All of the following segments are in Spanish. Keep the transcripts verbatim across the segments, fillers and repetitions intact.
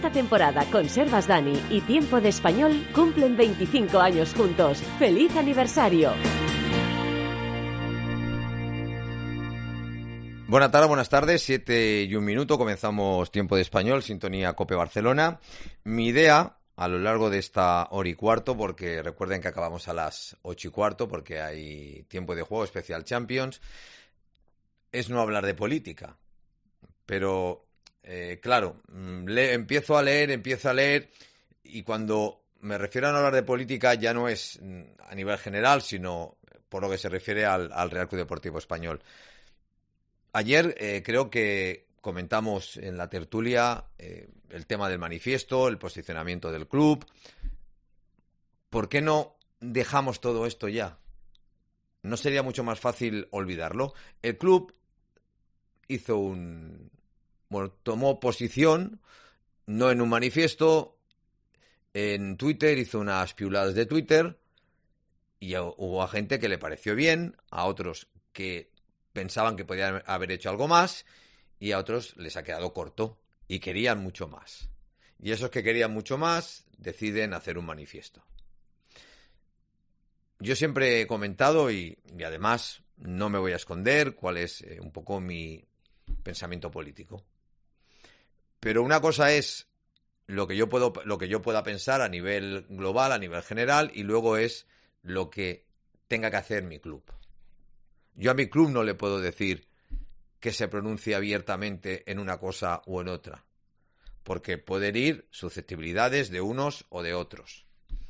Esta temporada Conservas Dani y Tiempo de Español cumplen veinticinco años juntos. ¡Feliz aniversario! Buenas tardes, buenas tardes, siete y un minuto, comenzamos Tiempo de Español, sintonía COPE Barcelona. Mi idea, a lo largo de esta hora y cuarto, porque recuerden que acabamos a las ocho y cuarto, porque hay tiempo de juego especial Champions, es no hablar de política. Pero, eh, claro, le, empiezo a leer, empiezo a leer, y cuando me refiero a no hablar de política ya no es a nivel general, sino por lo que se refiere al, al Real Club Deportivo Español. Ayer eh, creo que comentamos en la tertulia eh, el tema del manifiesto, el posicionamiento del club. ¿Por qué no dejamos todo esto ya? ¿No sería mucho más fácil olvidarlo? El club hizo un... Bueno, tomó posición, no en un manifiesto, en Twitter, hizo unas piuladas de Twitter, y hubo a gente que le pareció bien, a otros que pensaban que podían haber hecho algo más, y a otros les ha quedado corto y querían mucho más. Y esos que querían mucho más deciden hacer un manifiesto. Yo siempre he comentado, y, y además no me voy a esconder, cuál es eh, un poco mi pensamiento político. Pero una cosa es lo que yo puedo, lo que yo pueda pensar a nivel global, a nivel general, y luego es lo que tenga que hacer mi club. Yo a mi club no le puedo decir que se pronuncie abiertamente en una cosa o en otra, porque pueden ir susceptibilidades de unos o de otros.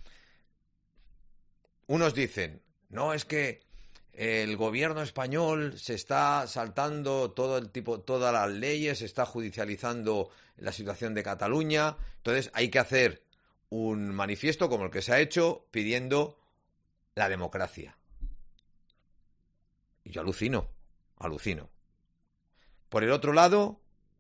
Unos dicen, no, es que el gobierno español se está saltando todo el tipo, todas las leyes, se está judicializando la situación de Cataluña, entonces hay que hacer un manifiesto como el que se ha hecho pidiendo la democracia. Y yo alucino, alucino. Por el otro lado,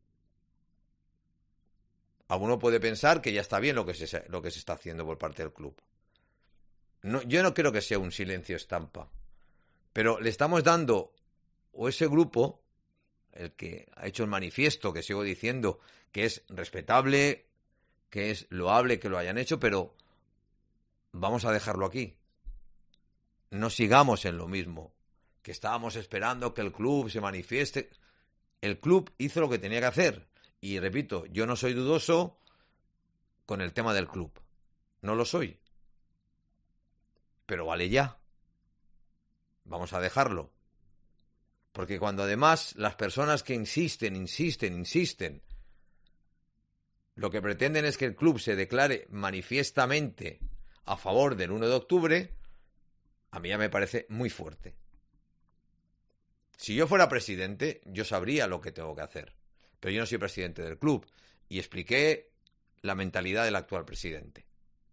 alguno puede pensar que ya está bien lo que se, lo que se está haciendo por parte del club. No, yo no creo que sea un silencio estampa, pero le estamos dando, o ese grupo, el que ha hecho el manifiesto, que sigo diciendo que es respetable, que es loable que lo hayan hecho, pero vamos a dejarlo aquí. No sigamos en lo mismo, que estábamos esperando que el club se manifieste. El club hizo lo que tenía que hacer. Y repito, yo no soy dudoso con el tema del club. No lo soy. Pero vale ya. Vamos a dejarlo. Porque cuando además las personas que insisten, insisten, insisten, lo que pretenden es que el club se declare manifiestamente a favor del uno de octubre, a mí ya me parece muy fuerte. Si yo fuera presidente, yo sabría lo que tengo que hacer. Pero yo no soy presidente del club. Y expliqué la mentalidad del actual presidente.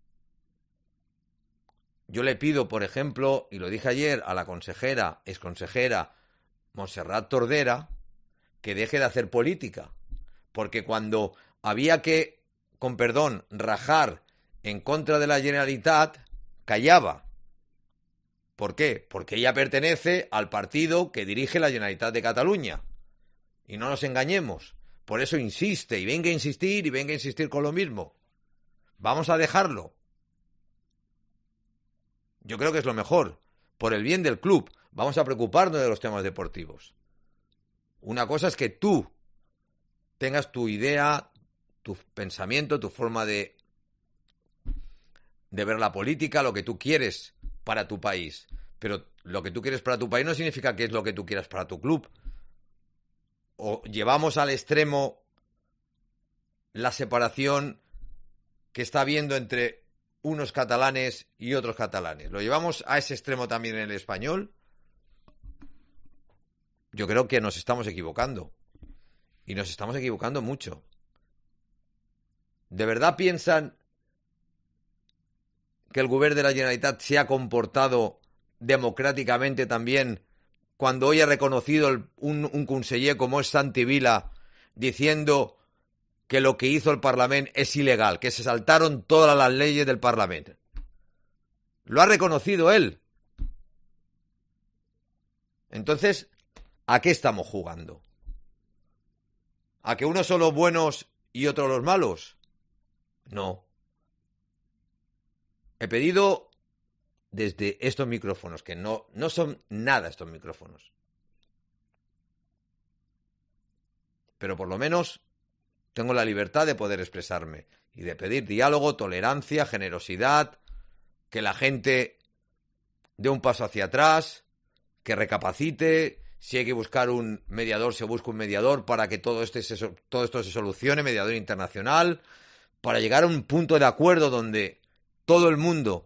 Yo le pido, por ejemplo, y lo dije ayer, a la consejera, exconsejera Montserrat Tordera, que deje de hacer política. Porque cuando había que, con perdón, rajar en contra de la Generalitat, callaba. ¿Por qué? Porque ella pertenece al partido que dirige la Generalitat de Cataluña. Y no nos engañemos. Por eso insiste, y venga a insistir, y venga a insistir con lo mismo. Vamos a dejarlo. Yo creo que es lo mejor. Por el bien del club, vamos a preocuparnos de los temas deportivos. Una cosa es que tú tengas tu idea, tu pensamiento, tu forma de, de ver la política, lo que tú quieres para tu país. Pero lo que tú quieres para tu país no significa que es lo que tú quieras para tu club. O llevamos al extremo la separación que está habiendo entre unos catalanes y otros catalanes. ¿Lo llevamos a ese extremo también en el español? Yo creo que nos estamos equivocando. Y nos estamos equivocando mucho. ¿De verdad piensan que el gobierno de la Generalitat se ha comportado democráticamente también cuando hoy ha reconocido el, un, un conseller como es Santi Vila diciendo que lo que hizo el Parlamento es ilegal, que se saltaron todas las leyes del Parlamento? Lo ha reconocido él. Entonces, ¿a qué estamos jugando? ¿A que unos son los buenos y otros los malos? No. He pedido desde estos micrófonos, que no, no son nada estos micrófonos. Pero por lo menos tengo la libertad de poder expresarme y de pedir diálogo, tolerancia, generosidad, que la gente dé un paso hacia atrás, que recapacite. Si hay que buscar un mediador, se busca un mediador para que todo, este se, todo esto se solucione, mediador internacional, para llegar a un punto de acuerdo donde todo el mundo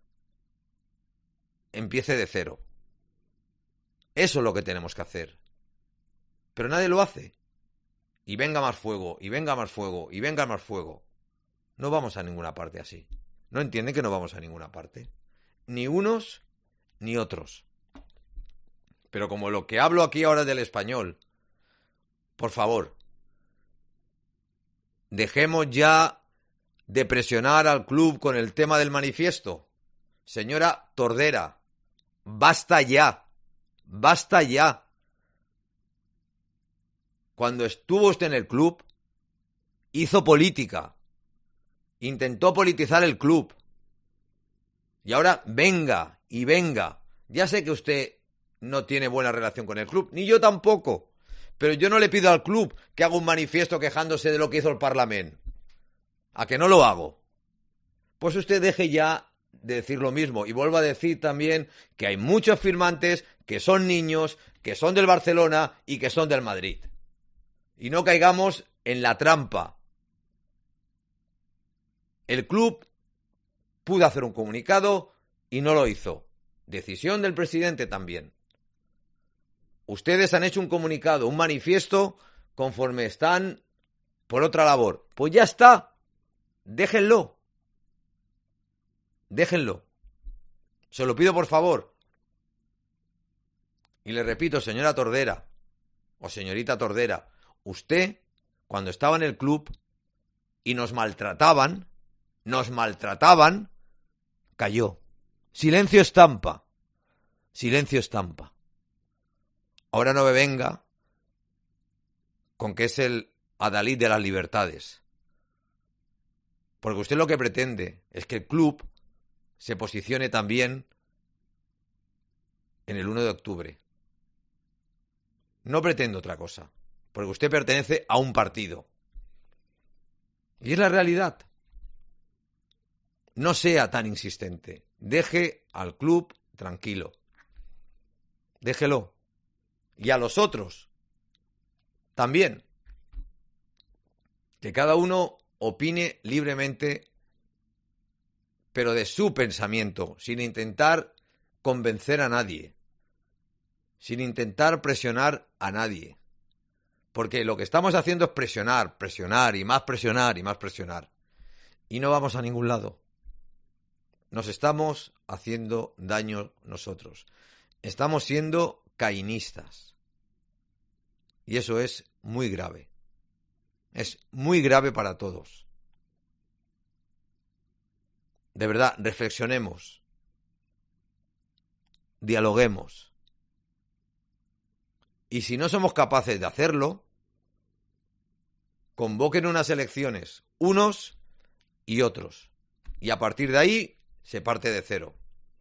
empiece de cero. Eso es lo que tenemos que hacer. Pero nadie lo hace. Y venga más fuego, y venga más fuego, y venga más fuego. No vamos a ninguna parte así. No entienden que no vamos a ninguna parte. Ni unos, ni otros. Pero como lo que hablo aquí ahora es del español, por favor, dejemos ya de presionar al club con el tema del manifiesto. Señora Tordera, basta ya, basta ya. Cuando estuvo usted en el club, hizo política, intentó politizar el club. Y ahora venga y venga. Ya sé que usted no tiene buena relación con el club, ni yo tampoco. Pero yo no le pido al club que haga un manifiesto quejándose de lo que hizo el Parlamento. ¿A que no lo hago? Pues usted deje ya de decir lo mismo. Y vuelvo a decir también que hay muchos firmantes que son niños, que son del Barcelona y que son del Madrid. Y no caigamos en la trampa. El club pudo hacer un comunicado y no lo hizo. Decisión del presidente también. Ustedes han hecho un comunicado, un manifiesto, conforme están por otra labor. Pues ya está. Déjenlo. Déjenlo. Se lo pido por favor. Y le repito, señora Tordera, o señorita Tordera, usted, cuando estaba en el club y nos maltrataban, nos maltrataban, cayó. Silencio estampa. Silencio estampa. Ahora no me venga con que es el adalid de las libertades. Porque usted lo que pretende es que el club se posicione también en el uno de octubre. No pretendo otra cosa. Porque usted pertenece a un partido. Y es la realidad. No sea tan insistente. Deje al club tranquilo. Déjelo. Y a los otros también. Que cada uno opine libremente, pero de su pensamiento, sin intentar convencer a nadie. Sin intentar presionar a nadie. Porque lo que estamos haciendo es presionar, presionar y más presionar y más presionar. Y no vamos a ningún lado. Nos estamos haciendo daño nosotros. Estamos siendo cainistas. Y eso es muy grave. Es muy grave para todos. De verdad, reflexionemos. Dialoguemos. Y si no somos capaces de hacerlo, convoquen unas elecciones, unos y otros. Y a partir de ahí se parte de cero.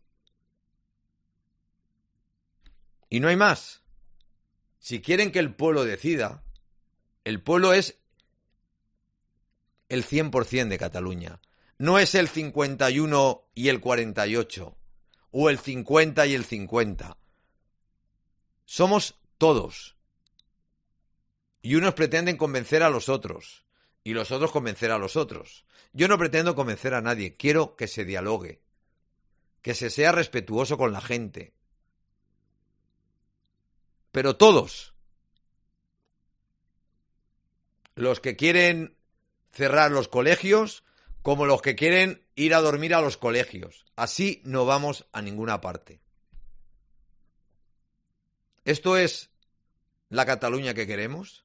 Y no hay más. Si quieren que el pueblo decida, el pueblo es el cien por ciento de Cataluña. No es el cincuenta y uno y el cuarenta y ocho, o el cincuenta y el cincuenta. Somos todos. Y unos pretenden convencer a los otros, y los otros convencer a los otros. Yo no pretendo convencer a nadie, quiero que se dialogue, que se sea respetuoso con la gente. Pero todos, los que quieren cerrar los colegios, como los que quieren ir a dormir a los colegios. Así no vamos a ninguna parte. ¿Esto es la Cataluña que queremos?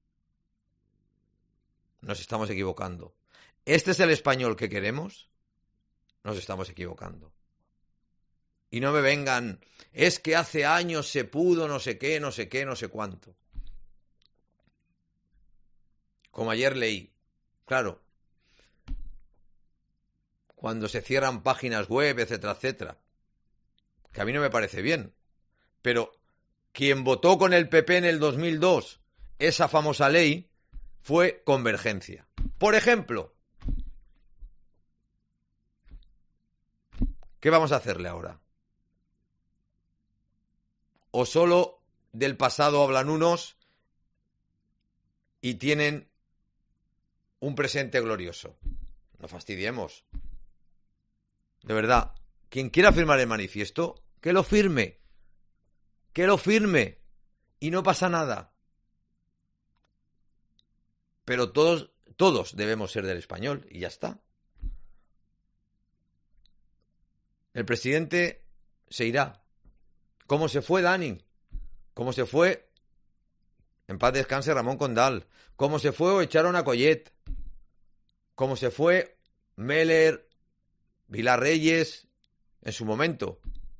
Nos estamos equivocando. ¿Este es el español que queremos? Nos estamos equivocando. Y no me vengan, es que hace años se pudo no sé qué, no sé qué, no sé cuánto. Como ayer leí, claro, cuando se cierran páginas web, etcétera, etcétera. Que a mí no me parece bien. Pero quien votó con el P P en el dos mil dos esa famosa ley fue Convergencia. Por ejemplo, ¿qué vamos a hacerle ahora? ¿O solo del pasado hablan unos y tienen un presente glorioso? No fastidiemos. De verdad, quien quiera firmar el manifiesto, que lo firme. Que lo firme. Y no pasa nada. Pero todos, todos debemos ser del español y ya está. El presidente se irá. ¿Cómo se fue Dani? ¿Cómo se fue? En paz descanse Ramón Condal. ¿Cómo se fue o echaron a Collet? ¿Cómo se fue Meller, Vilar Reyes en su momento?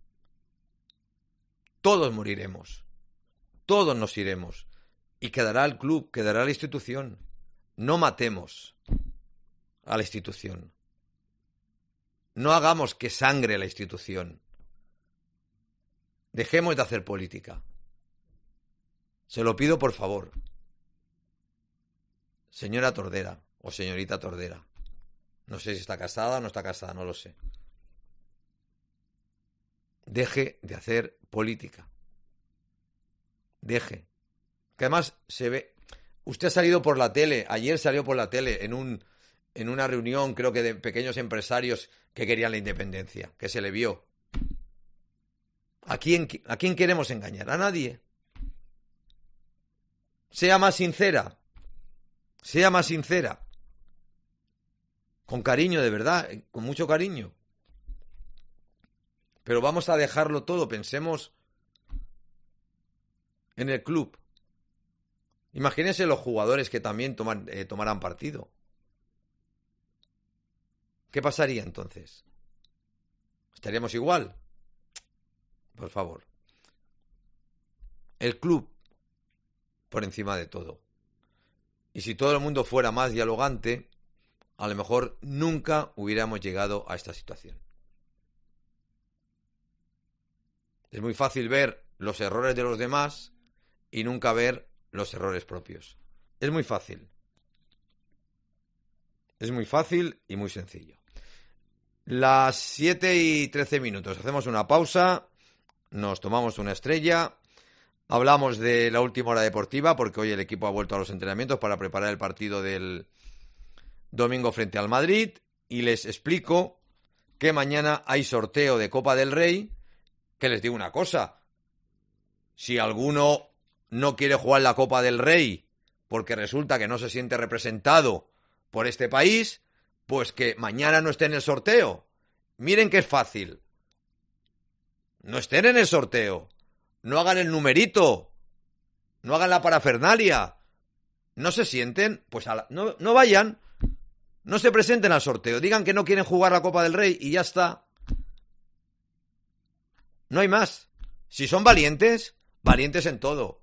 Todos moriremos. Todos nos iremos. Y quedará el club, quedará la institución. No matemos a la institución. No hagamos que sangre la institución. Dejemos de hacer política. Se lo pido por favor. Señora Tordera o señorita Tordera. No sé si está casada o no está casada, no lo sé. Deje de hacer política. Deje. Que además se ve... Usted ha salido por la tele, ayer salió por la tele en un en una reunión, creo que de pequeños empresarios que querían la independencia, que se le vio. ¿A quién, a quién queremos engañar? A nadie. Sea más sincera. Sea más sincera. Con cariño, de verdad, con mucho cariño. Pero vamos a dejarlo todo, pensemos en el club. Imagínense los jugadores que también toman, eh, tomarán partido. ¿Qué pasaría entonces? ¿Estaríamos igual? Por favor. El club por encima de todo. Y si todo el mundo fuera más dialogante, a lo mejor nunca hubiéramos llegado a esta situación. Es muy fácil ver los errores de los demás y nunca ver los errores propios. Es muy fácil. Es muy fácil y muy sencillo. Las siete y trece minutos. Hacemos una pausa. Nos tomamos una estrella. Hablamos de la última hora deportiva porque hoy el equipo ha vuelto a los entrenamientos para preparar el partido del domingo frente al Madrid. Y les explico que mañana hay sorteo de Copa del Rey. Que les digo una cosa. Si alguno no quiere jugar la Copa del Rey porque resulta que no se siente representado por este país, pues que mañana no esté en el sorteo. Miren que es fácil. No estén en el sorteo. No hagan el numerito. No hagan la parafernalia. No se sienten, pues a la... no, no vayan. No se presenten al sorteo. Digan que no quieren jugar la Copa del Rey y ya está. No hay más. Si son valientes, valientes en todo.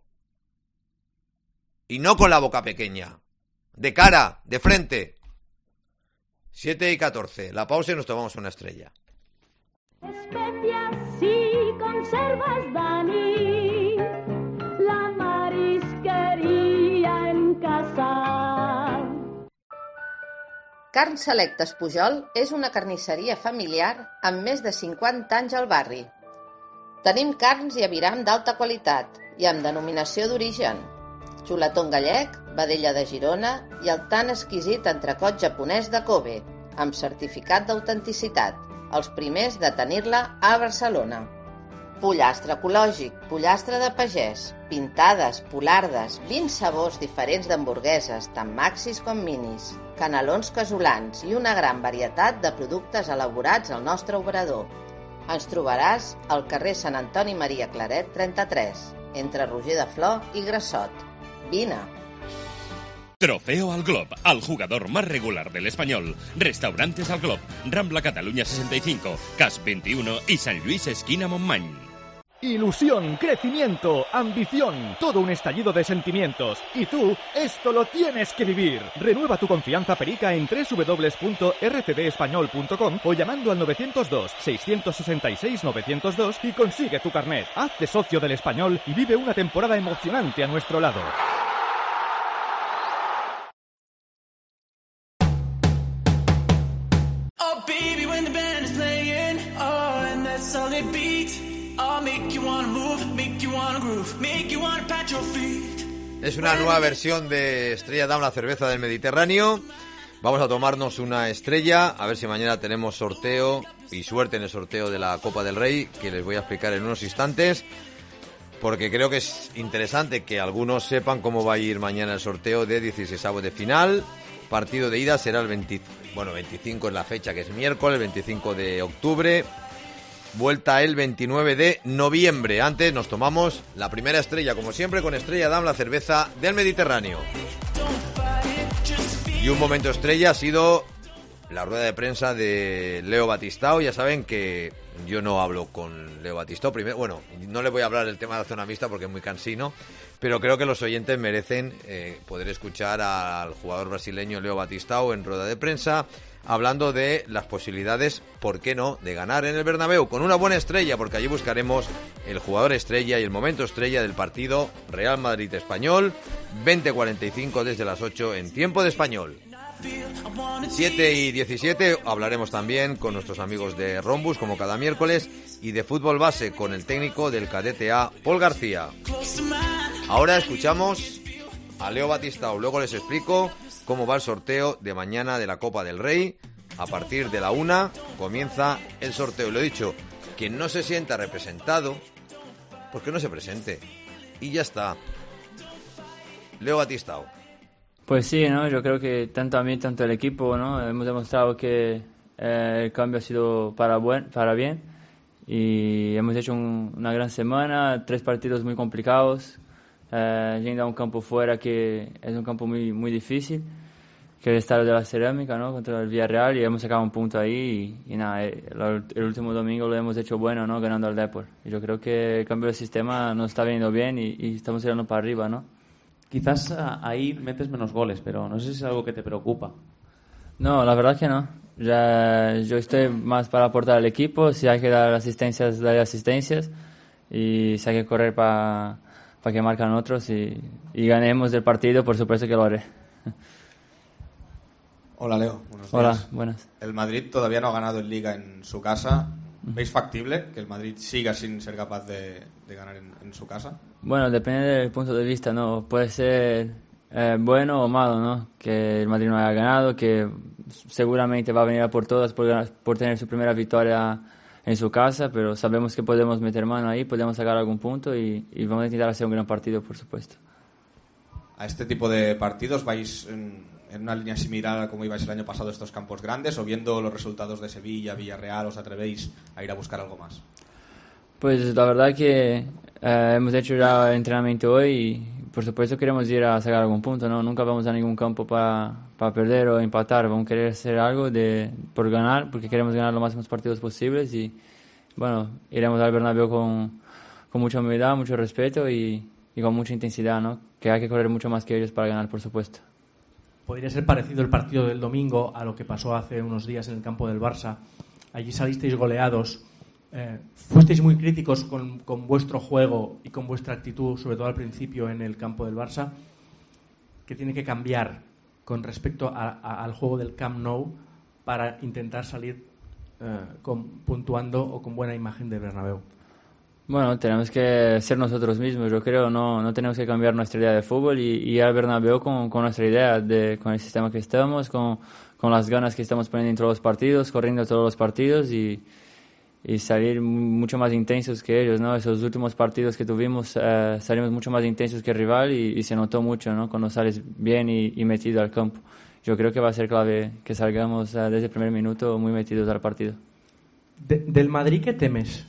Y no con la boca pequeña. De cara, de frente. siete y catorce. La pausa y nos tomamos una estrella. Especias si conservas, Dani, la marisqueria en casa. Carn Selectes Pujol és una carnisseria familiar amb més de cinquanta anys al barri. Tenim carns i aviram d'alta qualitat i amb denominació d'origen. Xuletón gallec, vedella de Girona i el tan exquisit entrecot japonès de Kobe, amb certificat d'autenticitat, els primers de tenir-la a Barcelona. Pollastre ecològic, pollastre de pagès, pintades, polardes, vint sabors diferents d'hamburgueses, tant maxis com minis, canelons casolans i una gran varietat de productes elaborats al nostre obrador. Ens trobaràs al carrer Sant Antoni Maria Claret trenta-tres, entre Roger de Flor i Grassot. Vine. Trofeo al Glob, al jugador más regular del español. Restaurantes al Glob, Rambla Cataluña sesenta y cinco, Cas veintiuno y San Luis esquina Montmany. Ilusión, crecimiento, ambición, todo un estallido de sentimientos. Y tú, esto lo tienes que vivir. Renueva tu confianza perica en doble u doble u doble u punto r c d español punto com o llamando al nueve cero dos, seis seis seis, nueve cero dos y consigue tu carnet. Hazte socio del Español y vive una temporada emocionante a nuestro lado. Oh baby, when the band is playing, oh, and that's all it beats. I'll make you wanna move, make you wanna groove, make you wanna pat your feet. Es una nueva versión de Estrella Damm, la cerveza del Mediterráneo. Vamos a tomarnos una estrella, a ver si mañana tenemos sorteo y suerte en el sorteo de la Copa del Rey, que les voy a explicar en unos instantes, porque creo que es interesante que algunos sepan cómo va a ir mañana el sorteo de dieciseisavos de final. Partido de ida será el veinte, bueno, veinticinco es la fecha, que es miércoles, veinticinco de octubre. Vuelta el veintinueve de noviembre. Antes nos tomamos la primera estrella, como siempre, con Estrella Damm, la cerveza del Mediterráneo. Y un momento estrella ha sido la rueda de prensa de Leo Batistao. Ya saben que yo no hablo con Leo Batistao. Primero, bueno, no le voy a hablar del tema de la zona mixta porque es muy cansino, pero creo que los oyentes merecen eh, poder escuchar al jugador brasileño Leo Batistao en rueda de prensa, hablando de las posibilidades, ¿por qué no?, de ganar en el Bernabéu con una buena estrella, porque allí buscaremos el jugador estrella y el momento estrella del partido Real Madrid-Español, veinte cuarenta y cinco desde las ocho en tiempo de español. siete y diecisiete hablaremos también con nuestros amigos de Rombus, como cada miércoles, y de fútbol base con el técnico del Cadete A, Paul García. Ahora escuchamos a Leo Batistao, luego les explico cómo va el sorteo de mañana de la Copa del Rey. A partir de la una comienza el sorteo. Lo he dicho, quien no se sienta representado, pues que no se presente. Y ya está. Leo Batistao. Pues sí, ¿no? Yo creo que tanto a mí, tanto al equipo, ¿no? Hemos demostrado que eh, el cambio ha sido para, buen, para bien. Y hemos hecho un, una gran semana, tres partidos muy complicados. Eh, yendo a un campo fuera que es un campo muy muy difícil, que es el Estadio de la Cerámica, ¿no?, contra el Villarreal, y hemos sacado un punto ahí y, y nada, el, el último domingo lo hemos hecho bueno, ¿no?, ganando al Depor. Y yo creo que el cambio de sistema nos está viniendo bien y, y estamos tirando para arriba, ¿no? Quizás ahí metes menos goles, pero no sé si es algo que te preocupa. No, la verdad que no. Ya, yo estoy más para aportar al equipo. Si hay que dar asistencias, daré asistencias, y si hay que correr para para que marcan otros y, y ganemos el partido, por supuesto que lo haré. Hola, Leo. Buenos días. Hola, buenas. El Madrid todavía no ha ganado en Liga en su casa. ¿Veis factible que el Madrid siga sin ser capaz de, de ganar en, en su casa? Bueno, depende del punto de vista, ¿no? Puede ser eh, bueno o malo, ¿no? Que el Madrid no haya ganado, que seguramente va a venir a por todas por, por tener su primera victoria en su casa, pero sabemos que podemos meter mano ahí, podemos sacar algún punto y, y vamos a intentar hacer un gran partido, por supuesto. ¿A este tipo de partidos vais en, en una línea similar a como ibais el año pasado a estos campos grandes, o viendo los resultados de Sevilla, Villarreal, os atrevéis a ir a buscar algo más? Pues la verdad que eh, hemos hecho ya el entrenamiento hoy y por supuesto queremos ir a sacar algún punto, ¿no? Nunca vamos a ningún campo para, para perder o empatar, vamos a querer hacer algo de, por ganar, porque queremos ganar los máximos partidos posibles y bueno, iremos al Bernabéu con, con mucha humildad, mucho respeto y, y con mucha intensidad, ¿no? Que hay que correr mucho más que ellos para ganar, por supuesto. Podría ser parecido el partido del domingo a lo que pasó hace unos días en el campo del Barça. Allí salisteis goleados. Eh, fuisteis muy críticos con, con vuestro juego y con vuestra actitud, sobre todo al principio en el campo del Barça. ¿Qué tiene que cambiar con respecto a, a, al juego del Camp Nou para intentar salir eh, con, puntuando o con buena imagen de Bernabéu? Bueno, tenemos que ser nosotros mismos, yo creo, no, no tenemos que cambiar nuestra idea de fútbol y, y ir al Bernabéu con, con nuestra idea, de, con el sistema que estamos, con, con las ganas que estamos poniendo en todos los partidos, corriendo todos los partidos y y salir mucho más intensos que ellos, ¿no? Esos últimos partidos que tuvimos eh, salimos mucho más intensos que el rival y, y se notó mucho, ¿no? Cuando sales bien y, y metido al campo. Yo creo que va a ser clave que salgamos eh, desde el primer minuto muy metidos al partido. De, ¿Del Madrid qué temes?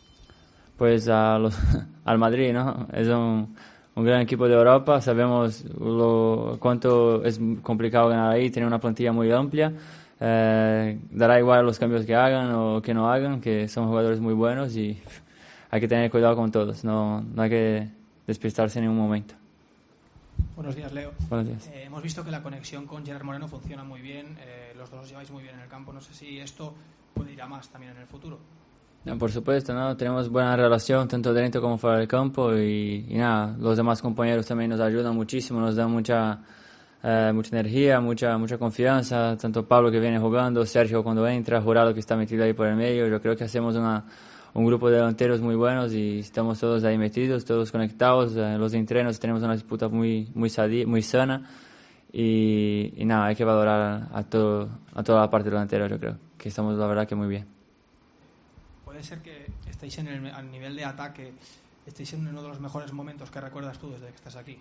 Pues a los, al Madrid, ¿no? Es un, un gran equipo de Europa, sabemos lo, cuánto es complicado ganar ahí, tiene una plantilla muy amplia. Eh, dará igual los cambios que hagan o que no hagan, que son jugadores muy buenos y hay que tener cuidado con todos, no, no hay que despistarse en ningún momento. Buenos días, Leo. Buenos días. Eh, hemos visto que la conexión con Gerard Moreno funciona muy bien, eh, los dos os lleváis muy bien en el campo, no sé si esto puede ir a más también en el futuro. No, por supuesto, ¿no? Tenemos buena relación tanto dentro como fuera del campo y, y nada, los demás compañeros también nos ayudan muchísimo, nos dan mucha, eh, mucha energía, mucha, mucha confianza, tanto Pablo que viene jugando, Sergio cuando entra, Jurado que está metido ahí por el medio. Yo creo que hacemos una, un grupo de delanteros muy buenos y estamos todos ahí metidos, todos conectados. Eh, los entrenos tenemos una disputa muy, muy, sadí, muy sana y, y nada, hay que valorar a, todo, a toda la parte delantera. Yo creo que estamos la verdad que muy bien. Puede ser que estéis en el al nivel de ataque, estéis en uno de los mejores momentos que recuerdas tú desde que estás aquí.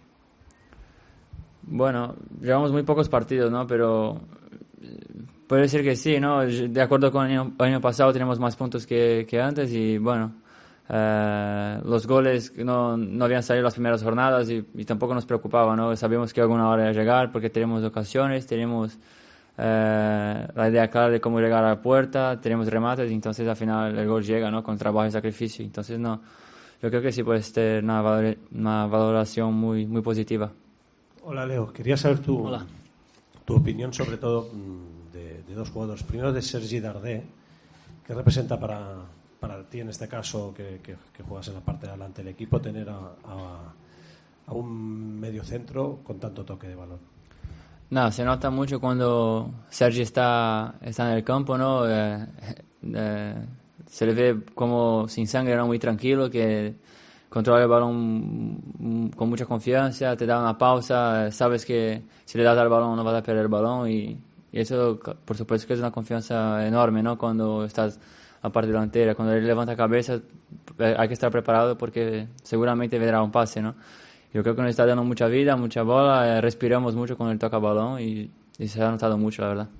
Bueno, llevamos muy pocos partidos, ¿no? Pero puede decir que sí, ¿no? De acuerdo con el año, año pasado tenemos más puntos que, que antes y bueno, eh, los goles no, no habían salido las primeras jornadas y, y tampoco nos preocupaba, ¿no? Sabíamos que alguna hora iba a llegar porque tenemos ocasiones, tenemos eh, la idea clara de cómo llegar a la puerta, tenemos remates y entonces al final el gol llega, ¿no? Con trabajo y sacrificio. Entonces no, yo creo que sí puede ser una, valor, una valoración muy, muy positiva. Hola Leo, quería saber tu, Hola. tu opinión sobre todo de, de dos jugadores. Primero de Sergi Darder, ¿qué representa para, para ti en este caso que, que, que juegas en la parte de adelante del equipo tener a, a, a un mediocentro con tanto toque de balón? No, se nota mucho cuando Sergi está, está en el campo, ¿no? Eh, eh, se le ve como sin sangre, ¿no? Muy tranquilo, que controla el balón con mucha confianza, te da una pausa, sabes que si le das al balón no vas a perder el balón y, y eso por supuesto que es una confianza enorme, ¿no? Cuando estás a la parte delantera, cuando él levanta cabeza hay que estar preparado porque seguramente vendrá un pase, ¿no? Yo creo que nos está dando mucha vida, mucha bola, respiramos mucho con el toca balón y, y se ha notado mucho, la verdad.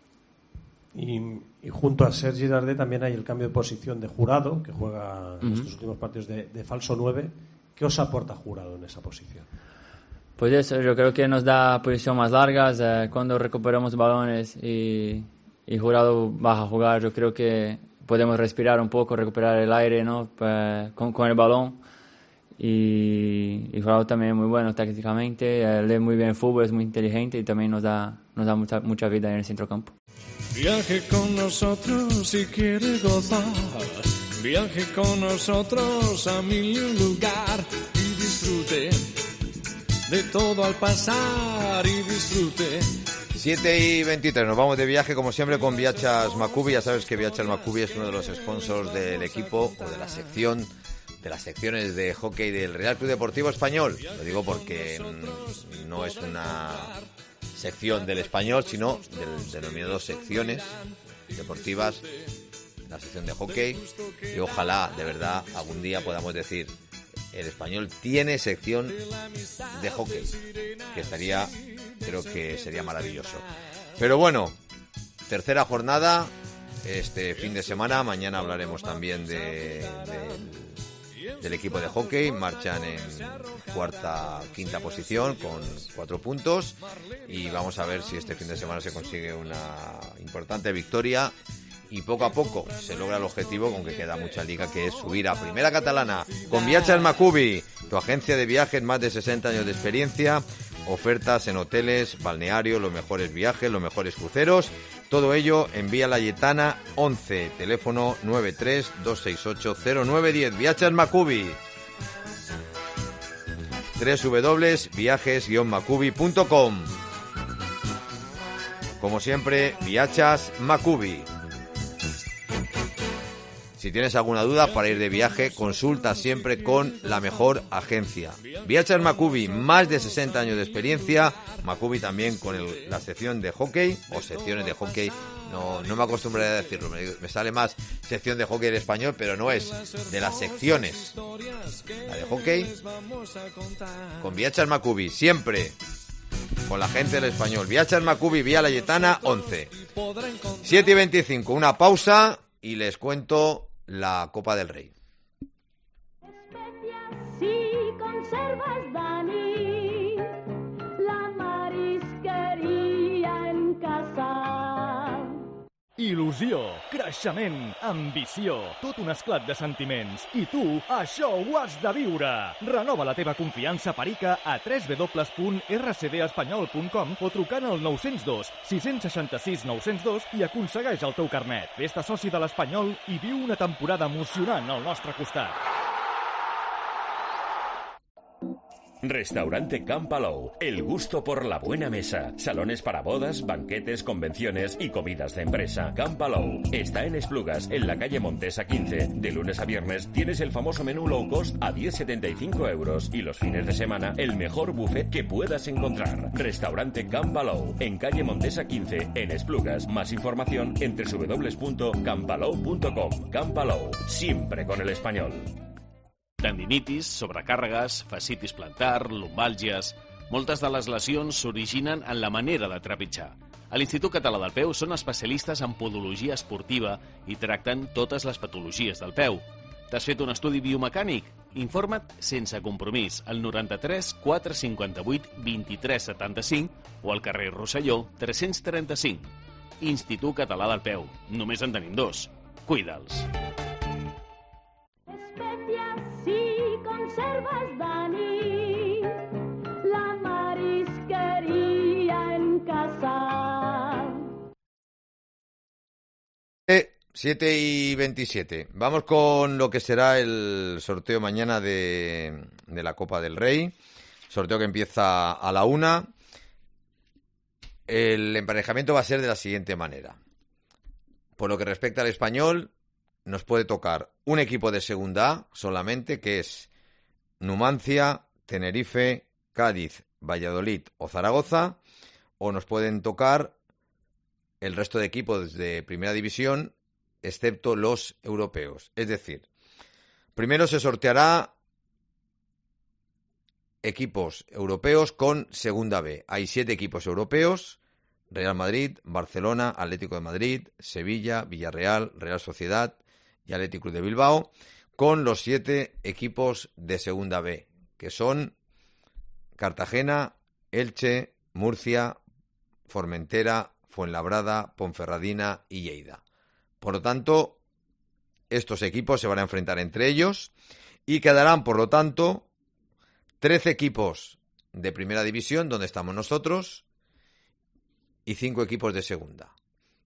Y, y junto a Sergi Darder también hay el cambio de posición de Jurado, que juega en uh-huh. estos últimos partidos de, de falso nueve. ¿Qué os aporta Jurado en esa posición? Pues eso, yo creo que nos da posiciones más largas. Eh, cuando recuperamos balones y, y Jurado baja a jugar, yo creo que podemos respirar un poco, recuperar el aire, ¿no? Eh, con, con el balón. Y, y Jurado también es muy bueno tácticamente, eh, lee muy bien el fútbol, es muy inteligente y también nos da, nos da mucha, mucha vida en el centrocampo. Viaje con nosotros si quiere gozar, viaje con nosotros a mil lugar y disfrute de todo al pasar y disfrute. siete y veintitrés, nos vamos de viaje como siempre con Viachas Macubí. Ya sabes que Viachas Macubí es uno de los sponsors del equipo o de la sección de las secciones de hockey del Real Club Deportivo Español. Lo digo porque mmm, no es una sección del Español, sino del denominado secciones deportivas, la sección de hockey, y ojalá de verdad algún día podamos decir el Español tiene sección de hockey, que estaría, creo que sería maravilloso. Pero bueno, tercera jornada este fin de semana, mañana hablaremos también de, de del equipo de hockey, marchan en cuarta, quinta posición con cuatro puntos y vamos a ver si este fin de semana se consigue una importante victoria y poco a poco se logra el objetivo, con que queda mucha liga, que es subir a Primera Catalana con Viachas Macubí, tu agencia de viajes, más de sesenta años de experiencia, ofertas en hoteles, balnearios, los mejores viajes, los mejores cruceros. Todo ello en Vía Layetana once, teléfono nueve tres dos seis ocho cero nueve uno cero. Viachas Macubí. doble u doble u doble u punto viajes guion macubí punto com. Como siempre, Viachas Macubí. Si tienes alguna duda para ir de viaje, consulta siempre con la mejor agencia. Viachas Macubí, más de sesenta años de experiencia. Macubí también con el, la sección de hockey, o secciones de hockey. No, no me acostumbraré a decirlo, me, me sale más sección de hockey en español, pero no es, de las secciones. La de hockey, con Viachas Macubí, siempre con la gente del Español. Viachas Macubí, Vía Layetana once. siete y veinticinco, una pausa y les cuento la Copa del Rey. Si conservas, Dani, la marisquería en casa. il·lusió, creixement, ambició, tot un esclat de sentiments. I tu, això ho has de viure! Renova la teva confiança perica a w w w punt r c d espanyol punt com o trucant al nou zero dos, sis sis sis, nou zero dos i aconsegueix el teu carnet. Fes-te soci de l'Espanyol i viu una temporada emocionant al nostre costat. Restaurante Can Palou, el gusto por la buena mesa. Salones para bodas, banquetes, convenciones y comidas de empresa. Can Palou está en Esplugas, en la calle Montesa quince. De lunes a viernes tienes el famoso menú low cost a diez setenta y cinco euros y los fines de semana el mejor buffet que puedas encontrar. Restaurante Can Palou, en calle Montesa quince, en Esplugas. Más información en w w w punto can palou punto com. Can Palou, siempre con el español. Tendinitis, sobrecàrregues, fascitis plantar, lumbàlgies... Moltes de les lesions s'originen en la manera de trepitjar. A l'Institut Català del Peu són especialistes en podologia esportiva i tracten totes les patologies del peu. T'has fet un estudi biomecànic? Informa't sense compromís al noranta-tres quatre cinquanta-vuit vint-i-tres setanta-cinc o al carrer Rosselló tres-cents trenta-cinc. Institut Català del Peu. Només en tenim dos. Cuida'ls. Conservas Dani, la marisquería en casa. siete y veintisiete. Vamos con lo que será el sorteo mañana de, de la Copa del Rey. Sorteo que empieza a la una. El emparejamiento va a ser de la siguiente manera. Por lo que respecta al Español, nos puede tocar un equipo de segunda A solamente, que es Numancia, Tenerife, Cádiz, Valladolid o Zaragoza, o nos pueden tocar el resto de equipos de primera división, excepto los europeos. Es decir, primero se sorteará equipos europeos con segunda B. Hay siete equipos europeos: Real Madrid, Barcelona, Atlético de Madrid, Sevilla, Villarreal, Real Sociedad y Athletic Club de Bilbao, con los siete equipos de segunda B, que son Cartagena, Elche, Murcia, Formentera, Fuenlabrada, Ponferradina y Lleida. Por lo tanto, estos equipos se van a enfrentar entre ellos y quedarán, por lo tanto, trece equipos de primera división, donde estamos nosotros, y cinco equipos de segunda.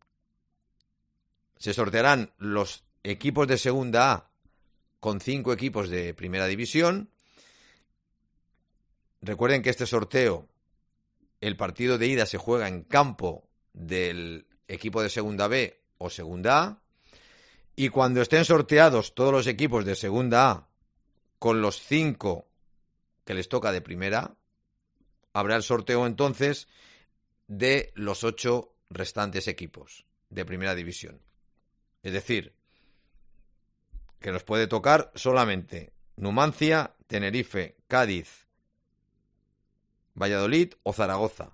Se sortearán los equipos de segunda A con cinco equipos de primera división. Recuerden que este sorteo, el partido de ida se juega en campo del equipo de segunda B o segunda A, y cuando estén sorteados todos los equipos de segunda A con los cinco que les toca de primera, habrá el sorteo entonces de los ocho restantes equipos de primera división. Es decir, que nos puede tocar solamente Numancia, Tenerife, Cádiz, Valladolid o Zaragoza,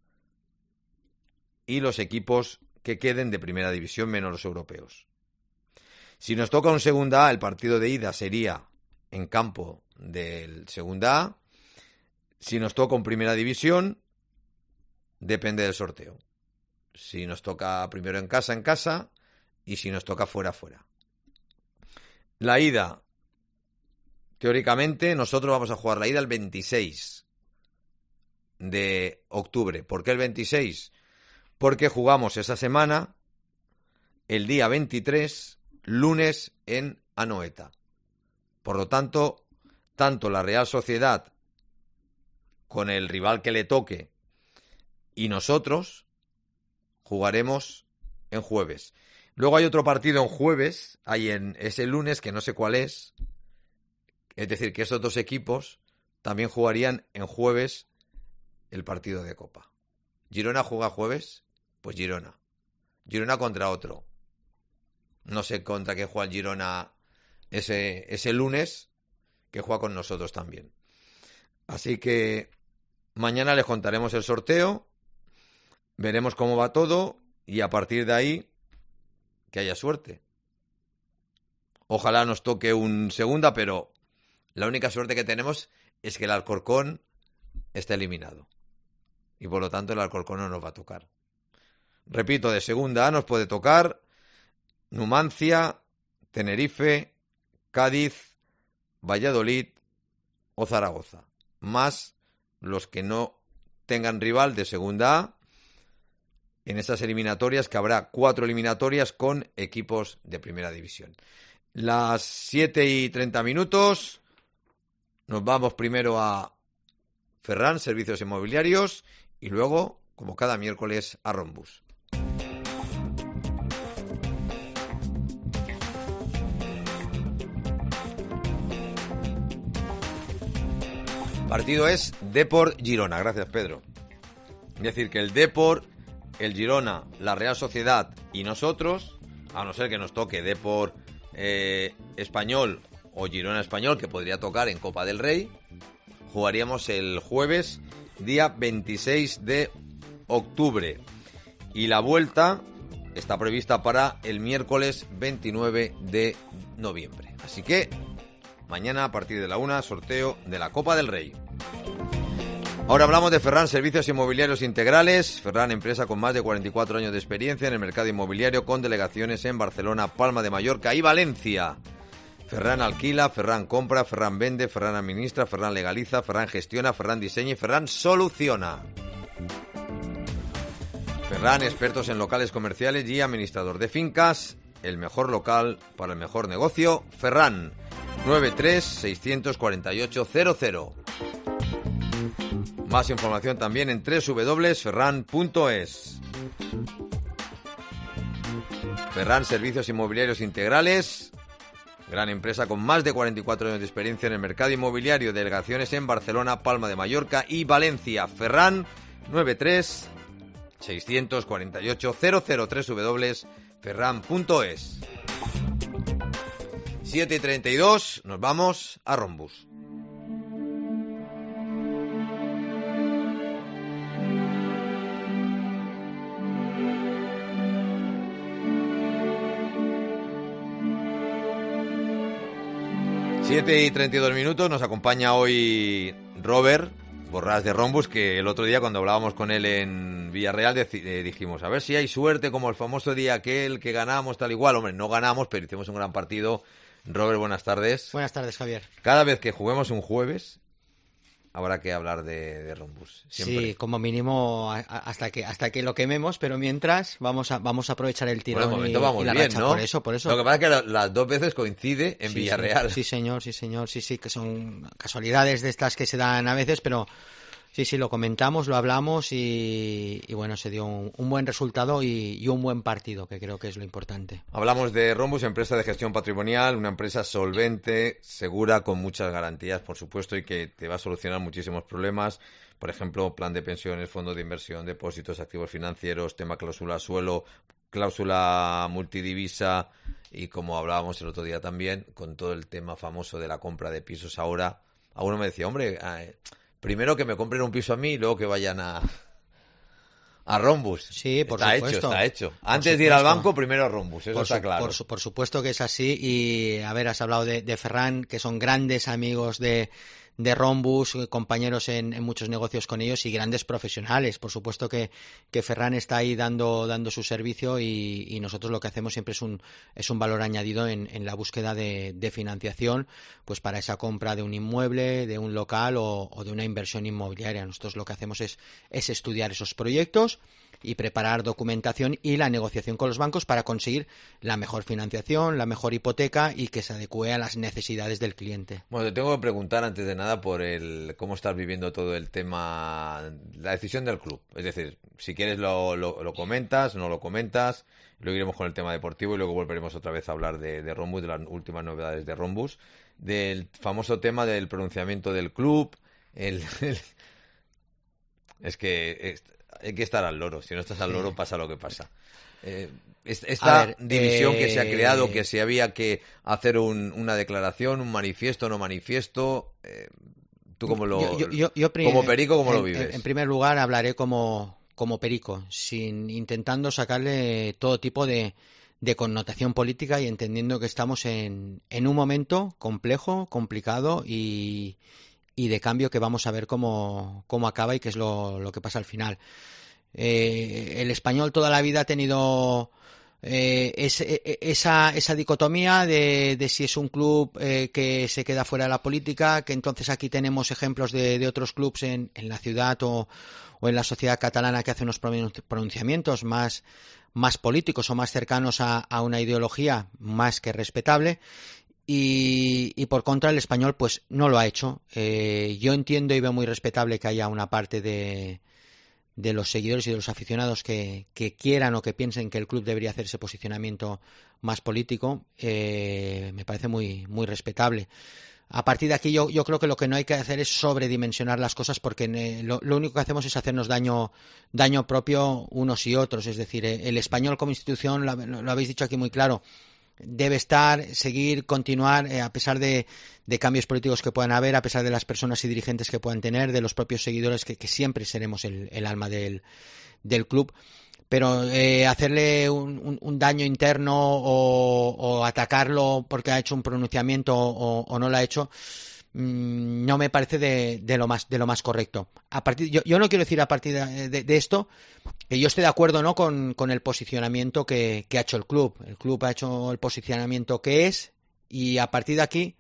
y los equipos que queden de primera división menos los europeos. Si nos toca un segunda A, el partido de ida sería en campo del segunda A. Si nos toca un primera división, depende del sorteo. Si nos toca primero en casa, en casa, y si nos toca fuera, fuera. La ida, teóricamente, nosotros vamos a jugar la ida el veintiséis de octubre. ¿Por qué el veintiséis? Porque jugamos esa semana, el día veintitrés, lunes, en Anoeta. Por lo tanto, tanto la Real Sociedad, con el rival que le toque, y nosotros jugaremos en jueves. Luego hay otro partido en jueves, hay en ese lunes, que no sé cuál es. Es decir, que esos dos equipos también jugarían en jueves el partido de Copa. ¿Girona juega jueves? Pues Girona. Girona contra otro. No sé contra qué juega el Girona ese, ese lunes, que juega con nosotros también. Así que mañana les contaremos el sorteo, veremos cómo va todo y a partir de ahí que haya suerte. Ojalá nos toque un segunda, pero la única suerte que tenemos es que el Alcorcón está eliminado. Y por lo tanto el Alcorcón no nos va a tocar. Repito, de segunda A nos puede tocar Numancia, Tenerife, Cádiz, Valladolid o Zaragoza. Más los que no tengan rival de segunda A en estas eliminatorias, que habrá cuatro eliminatorias con equipos de primera división. Las siete y treinta minutos, nos vamos primero a Ferran, Servicios Inmobiliarios, y luego, como cada miércoles, a Rombus. Partido es Depor-Girona. Gracias, Pedro. Es decir, que el Depor, el Girona, la Real Sociedad y nosotros, a no ser que nos toque Depor eh, Español o Girona Español, que podría tocar en Copa del Rey, jugaríamos el jueves, día veintiséis de octubre. Y la vuelta está prevista para el miércoles veintinueve de noviembre. Así que mañana a partir de la una, sorteo de la Copa del Rey. Ahora hablamos de Ferran, Servicios Inmobiliarios Integrales. Ferran, empresa con más de cuarenta y cuatro años de experiencia en el mercado inmobiliario, con delegaciones en Barcelona, Palma de Mallorca y Valencia. Ferran alquila, Ferran compra, Ferran vende, Ferran administra, Ferran legaliza, Ferran gestiona, Ferran diseña y Ferran soluciona. Ferran, expertos en locales comerciales y administrador de fincas. El mejor local para el mejor negocio. Ferran, nueve tres seis cuatro ocho cero cero. Más información también en doble u doble u doble u punto ferran punto es. Ferran, Servicios Inmobiliarios Integrales. Gran empresa con más de cuarenta y cuatro años de experiencia en el mercado inmobiliario. Delegaciones en Barcelona, Palma de Mallorca y Valencia. Ferran, nueve tres seis cuatro ocho cero cero. doble u doble u doble u punto ferran punto es. siete y treinta y dos, nos vamos a Rombus. siete y treinta y dos minutos, nos acompaña hoy Robert Borrás de Rombus, que el otro día cuando hablábamos con él en Villarreal deci- eh, dijimos, a ver si hay suerte como el famoso día aquel que ganamos tal igual. Hombre, no ganamos, pero hicimos un gran partido. Robert, buenas tardes. Buenas tardes, Javier. Cada vez que juguemos un jueves habrá que hablar de, de Rombus. Siempre. Sí, como mínimo a, a, hasta que hasta que lo quememos, pero mientras vamos a vamos a aprovechar el tirón. Por el momento y, vamos y la bien, racha. ¿no? Por eso, por eso. Lo que pasa es que la, las dos veces coincide en sí, Villarreal. Sí, sí, señor, sí, señor, sí, sí, que son casualidades de estas que se dan a veces, pero sí, sí, lo comentamos, lo hablamos y, y bueno, se dio un, un buen resultado y, y un buen partido, que creo que es lo importante. Hablamos de Rombus, empresa de gestión patrimonial, una empresa solvente, segura, con muchas garantías, por supuesto, y que te va a solucionar muchísimos problemas. Por ejemplo, plan de pensiones, fondos de inversión, depósitos, activos financieros, tema cláusula suelo, cláusula multidivisa y, como hablábamos el otro día también, con todo el tema famoso de la compra de pisos ahora. A uno me decía, hombre, eh, primero que me compren un piso a mí y luego que vayan a... A Rombus. Sí, por está supuesto. hecho, está hecho. Por Antes supuesto. de ir al banco, primero a Rombus, eso por está su, claro. Por, su, por supuesto que es así. Y, a ver, has hablado de, de Ferran, que son grandes amigos de, de Rombus, compañeros en, en muchos negocios con ellos y grandes profesionales. Por supuesto que, que Ferran está ahí dando, dando su servicio y, y nosotros lo que hacemos siempre es un, es un valor añadido en, en la búsqueda de, de financiación, pues para esa compra de un inmueble, de un local o, o de una inversión inmobiliaria. Nosotros lo que hacemos es, es estudiar esos proyectos y preparar documentación y la negociación con los bancos para conseguir la mejor financiación, la mejor hipoteca y que se adecue a las necesidades del cliente. Bueno, te tengo que preguntar antes de nada por el cómo estás viviendo todo el tema, la decisión del club. Es decir, si quieres lo, lo, lo comentas, no lo comentas, luego iremos con el tema deportivo y luego volveremos otra vez a hablar de, de Rombus, de las últimas novedades de Rombus, del famoso tema del pronunciamiento del club, el... el es que... Es, hay que estar al loro. Si no estás al loro, pasa lo que pasa. Eh, esta ver, división eh... que se ha creado, que si había que hacer un, una declaración, un manifiesto, no manifiesto, eh, ¿tú cómo lo, yo, yo, yo, yo, como perico, cómo en, lo vives? En, en primer lugar, hablaré como, como perico, sin intentando sacarle todo tipo de, de connotación política y entendiendo que estamos en, en un momento complejo, complicado y... y de cambio que vamos a ver cómo, cómo acaba y qué es lo, lo que pasa al final. Eh, el Español toda la vida ha tenido eh, ese, esa, esa dicotomía de, de si es un club eh, que se queda fuera de la política, que entonces aquí tenemos ejemplos de, de otros clubes en, en la ciudad o, o en la sociedad catalana que hacen unos pronunciamientos más, más políticos o más cercanos a, a una ideología más que respetable. Y, y por contra el Español pues no lo ha hecho. Eh, yo entiendo y veo muy respetable que haya una parte de, de los seguidores y de los aficionados que, que quieran o que piensen que el club debería hacer ese posicionamiento más político. Eh, me parece muy, muy respetable. A partir de aquí yo, yo creo que lo que no hay que hacer es sobredimensionar las cosas, porque eh, lo, lo único que hacemos es hacernos daño, daño propio unos y otros. Es decir, eh, el Español como institución, lo, lo habéis dicho aquí muy claro, debe estar, seguir, continuar, eh, a pesar de, de cambios políticos que puedan haber, a pesar de las personas y dirigentes que puedan tener, de los propios seguidores, que, que siempre seremos el, el alma del, del club. Pero eh, hacerle un, un, un daño interno o, o atacarlo porque ha hecho un pronunciamiento o, o no lo ha hecho, mmm, no me parece de, de lo más de lo más correcto. A partir, yo, yo no quiero decir a partir de, de, de esto que yo esté de acuerdo, ¿no?, con, con el posicionamiento que, que ha hecho el club. El club ha hecho el posicionamiento que es, y a partir de aquí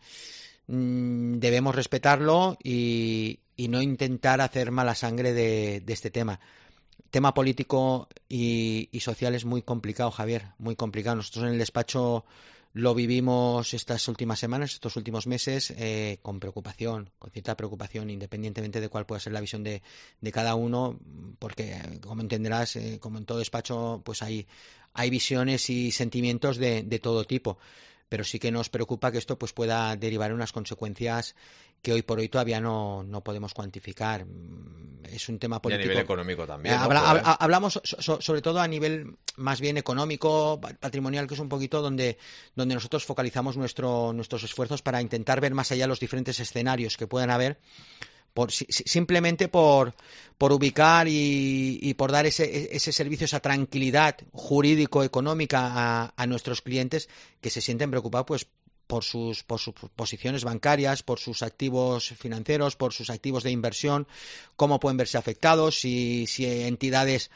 mmm, debemos respetarlo y, y no intentar hacer mala sangre de, de este tema. Tema político y, y social es muy complicado, Javier, muy complicado. Nosotros en el despacho lo vivimos estas últimas semanas, estos últimos meses, eh, con preocupación, con cierta preocupación, independientemente de cuál pueda ser la visión de, de cada uno, porque, como entenderás, eh, como en todo despacho, pues hay, hay visiones y sentimientos de, de todo tipo. Pero sí que nos preocupa que esto pues pueda derivar en unas consecuencias que hoy por hoy todavía no, no podemos cuantificar. Es un tema político. Y a nivel económico también, ¿no? Habla, Pues... habla, hablamos so, so, sobre todo a nivel más bien económico, patrimonial, que es un poquito donde, donde nosotros focalizamos nuestro, nuestros esfuerzos para intentar ver más allá los diferentes escenarios que puedan haber, por, si, simplemente por, por ubicar y, y por dar ese, ese servicio, esa tranquilidad jurídico-económica a, a nuestros clientes que se sienten preocupados pues por sus, por sus posiciones bancarias, por sus activos financieros, por sus activos de inversión, cómo pueden verse afectados, si, si entidades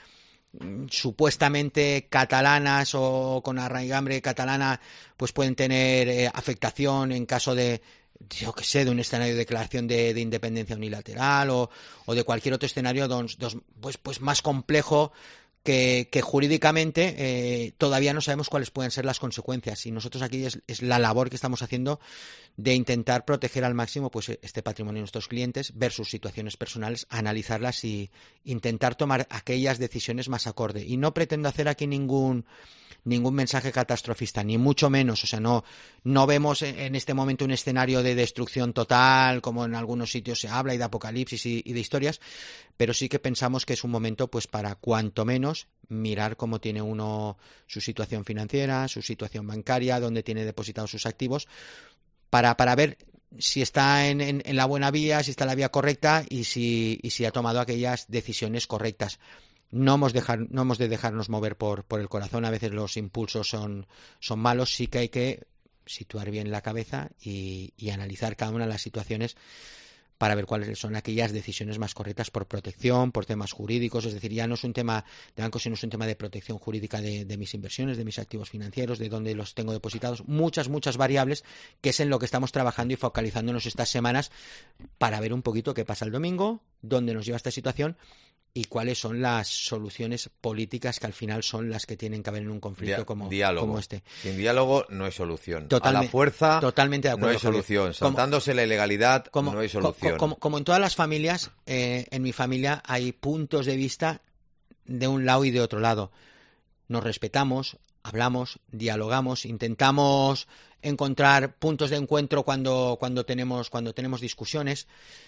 supuestamente catalanas o con arraigambre catalana pues pueden tener eh, afectación en caso de, yo que sé, de un escenario de declaración de, de independencia unilateral o, o de cualquier otro escenario dos, dos, pues, pues más complejo que, que jurídicamente eh, todavía no sabemos cuáles pueden ser las consecuencias, y nosotros aquí es, es la labor que estamos haciendo de intentar proteger al máximo pues este patrimonio de nuestros clientes, ver sus situaciones personales, analizarlas y intentar tomar aquellas decisiones más acorde. Y no pretendo hacer aquí ningún ningún mensaje catastrofista, ni mucho menos. O sea, no, no vemos en este momento un escenario de destrucción total, como en algunos sitios se habla, y de apocalipsis y, y de historias, pero sí que pensamos que es un momento pues para cuanto menos mirar cómo tiene uno su situación financiera, su situación bancaria, dónde tiene depositados sus activos, para, para ver si está en, en, en la buena vía, si está en la vía correcta y si, y si ha tomado aquellas decisiones correctas. No hemos, dejar, no hemos de dejarnos mover por, por el corazón. A veces los impulsos son, son malos. Sí que hay que situar bien la cabeza y, y analizar cada una de las situaciones para ver cuáles son aquellas decisiones más correctas por protección, por temas jurídicos. Es decir, ya no es un tema de banco, sino es un tema de protección jurídica de, de mis inversiones, de mis activos financieros, de dónde los tengo depositados. Muchas, muchas variables, que es en lo que estamos trabajando y focalizándonos estas semanas para ver un poquito qué pasa el domingo, dónde nos lleva esta situación y cuáles son las soluciones políticas que al final son las que tienen que haber en un conflicto Dia- como, como este. Sin diálogo no hay solución. Totalmente, a la fuerza totalmente de acuerdo, no hay solución. Saltándose la ilegalidad como, no hay solución. Como, como, como en todas las familias, eh, en mi familia hay puntos de vista de un lado y de otro lado. Nos respetamos, hablamos, dialogamos, intentamos encontrar puntos de encuentro cuando, cuando, tenemos, cuando tenemos discusiones.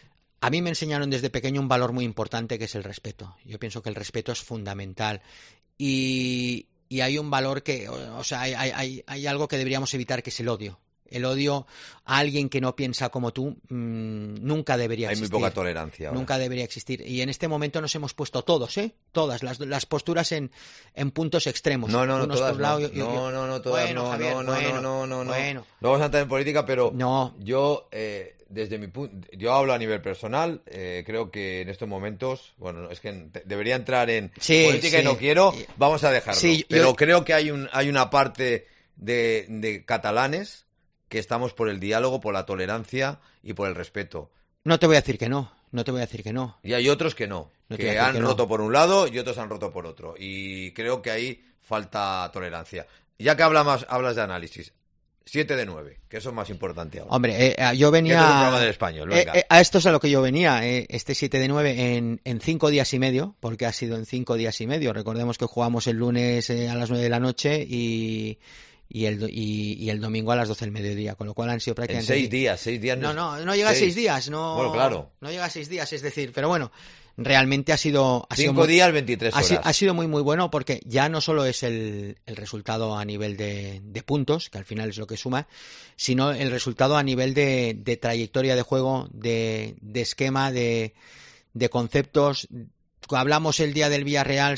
A mí me enseñaron desde pequeño un valor muy importante, que es el respeto. Yo pienso que el respeto es fundamental. Y, y hay un valor que, o sea, hay, hay, hay algo que deberíamos evitar, que es el odio. El odio a alguien que no piensa como tú mmm, nunca debería hay existir. Hay muy poca tolerancia ahora. Nunca debería existir. Y en este momento nos hemos puesto todos, ¿eh? Todas las, las posturas en, en puntos extremos. No, no, no, Unos todas por lado, no. yo, yo, no, no, no, todas bueno, no, Javier, no, no, bueno, no, no, no, bueno. no. No vamos a entrar en política, pero no. yo... Eh, desde mi punto, yo hablo a nivel personal, eh, creo que en estos momentos, bueno, es que te, debería entrar en sí, política sí. y no quiero, vamos a dejarlo. Sí, pero yo... creo que hay un hay una parte de, de catalanes que estamos por el diálogo, por la tolerancia y por el respeto. No te voy a decir que no, no te voy a decir que no. Y hay otros que no, no que han que roto no. por un lado y otros han roto por otro. Y creo que ahí falta tolerancia. Ya que hablas, hablas de análisis, siete de nueve, que eso es más importante ahora. Hombre, eh, yo venía... Esto es un programa del español, venga. Eh, eh, a esto es a lo que yo venía, eh, este siete de nueve en, en cinco días y medio, porque ha sido en cinco días y medio. Recordemos que jugamos el lunes eh, a las nueve de la noche y... Y el, y, y el domingo a las doce del mediodía, con lo cual han sido prácticamente... En seis días, seis días... No, no, no llega seis. a seis días, no... Bueno, claro. No llega a seis días, es decir, pero bueno, realmente ha sido... Ha Cinco sido muy, días, veintitrés horas. Ha, ha sido muy, muy bueno porque ya no solo es el, el resultado a nivel de, de puntos, que al final es lo que suma, sino el resultado a nivel de, de trayectoria de juego, de, de esquema, de, de conceptos... Hablamos el día del Villarreal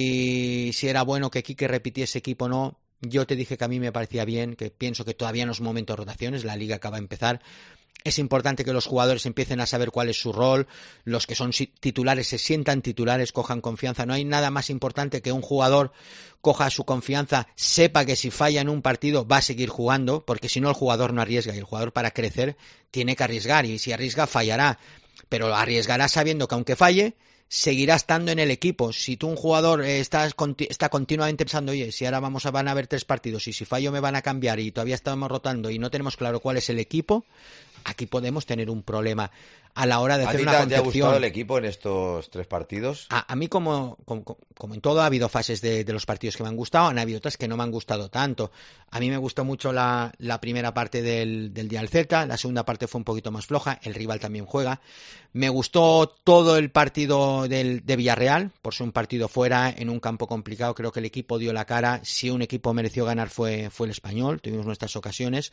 si, si era bueno que Quique repitiese equipo o no. Yo te dije que a mí me parecía bien, que pienso que todavía no es momento de rotaciones, la liga acaba de empezar. Es importante que los jugadores empiecen a saber cuál es su rol, los que son titulares se sientan titulares, cojan confianza. No hay nada más importante que un jugador coja su confianza, sepa que si falla en un partido va a seguir jugando, porque si no el jugador no arriesga y el jugador para crecer tiene que arriesgar y si arriesga fallará, pero arriesgará sabiendo que aunque falle seguirá estando en el equipo. Si tú un jugador eh, estás conti- está continuamente pensando, oye, si ahora vamos a, van a haber tres partidos y si fallo me van a cambiar y todavía estamos rotando y no tenemos claro cuál es el equipo, aquí podemos tener un problema a la hora de hacer una concepción. ¿A ti te ha gustado el equipo en estos tres partidos? A, a mí, como, como, como en todo, ha habido fases de, de los partidos que me han gustado, han habido otras que no me han gustado tanto. A mí me gustó mucho la, la primera parte del, del día del Celta, la segunda parte fue un poquito más floja, el rival también juega. Me gustó todo el partido del, de Villarreal, por ser un partido fuera, en un campo complicado, creo que el equipo dio la cara. Si un equipo mereció ganar fue, fue el Español, tuvimos nuestras ocasiones.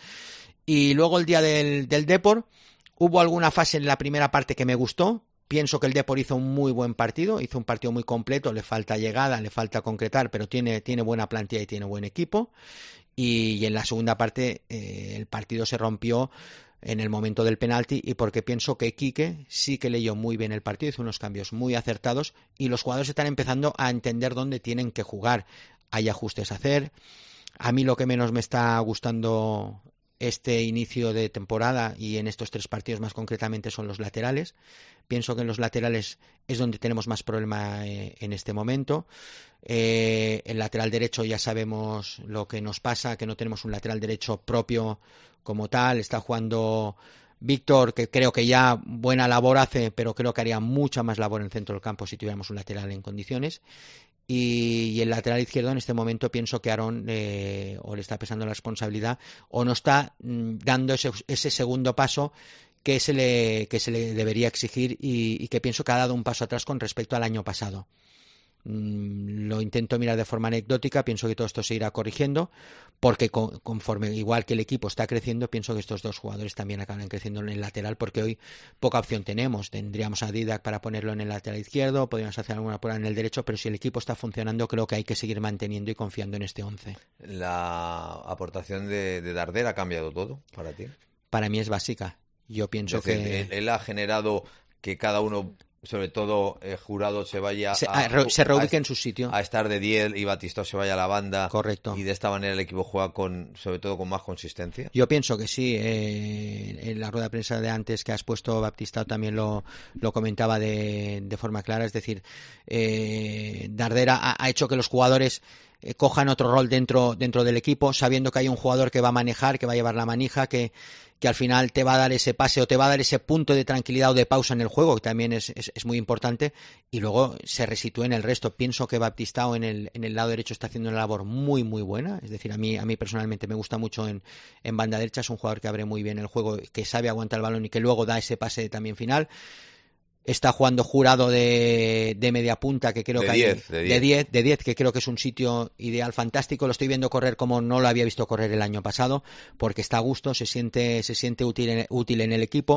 Y luego el día del, del Depor, hubo alguna fase en la primera parte que me gustó. Pienso que el Depor hizo un muy buen partido, hizo un partido muy completo, le falta llegada, le falta concretar, pero tiene, tiene buena plantilla y tiene buen equipo. Y, y en la segunda parte eh, el partido se rompió en el momento del penalti y porque pienso que Quique sí que leyó muy bien el partido, hizo unos cambios muy acertados y los jugadores están empezando a entender dónde tienen que jugar. Hay ajustes a hacer. A mí lo que menos me está gustando este inicio de temporada y en estos tres partidos más concretamente son los laterales. Pienso que en los laterales es donde tenemos más problema eh, en este momento. Eh, el lateral derecho ya sabemos lo que nos pasa, que no tenemos un lateral derecho propio como tal. Está jugando Víctor, que creo que ya buena labor hace, pero creo que haría mucha más labor en el centro del campo si tuviéramos un lateral en condiciones. Y, y el lateral izquierdo en este momento pienso que Aarón eh, o le está pesando la responsabilidad o no está mm, dando ese, ese segundo paso que se le, que se le debería exigir y, y que pienso que ha dado un paso atrás con respecto al año pasado. Mm, lo intento mirar de forma anecdótica, pienso que todo esto se irá corrigiendo porque con, conforme igual que el equipo está creciendo, pienso que estos dos jugadores también acaban creciendo en el lateral porque hoy poca opción tenemos. Tendríamos a Didac para ponerlo en el lateral izquierdo, podríamos hacer alguna prueba en el derecho, pero si el equipo está funcionando creo que hay que seguir manteniendo y confiando en este once. ¿La aportación de, de Darder ha cambiado todo para ti? Para mí es básica. Yo pienso es decir, que... Él, él ha generado que cada uno, sobre todo el jurado, se vaya se, a, a, se reubique a, en su sitio. A estar de diez y Batistao se vaya a la banda. Correcto. Y de esta manera el equipo juega con, sobre todo con más consistencia. Yo pienso que sí. Eh, en la rueda de prensa de antes que has puesto, Batistao también lo, lo comentaba de, de forma clara. Es decir, eh, Darder ha, ha hecho que los jugadores eh, cojan otro rol dentro, dentro del equipo, sabiendo que hay un jugador que va a manejar, que va a llevar la manija, que que al final te va a dar ese pase o te va a dar ese punto de tranquilidad o de pausa en el juego, que también es, es, es muy importante, y luego se resitúe en el resto. Pienso que Batistao en el, en el lado derecho está haciendo una labor muy muy buena, es decir, a mí, a mí personalmente me gusta mucho en, en banda derecha, es un jugador que abre muy bien el juego, que sabe aguantar el balón y que luego da ese pase también final. Está jugando Jurado de, de media punta, que creo de que diez, hay, de diez, de diez, que creo que es un sitio ideal, fantástico. Lo estoy viendo correr como no lo había visto correr el año pasado, porque está a gusto, se siente, se siente útil en, útil en el equipo.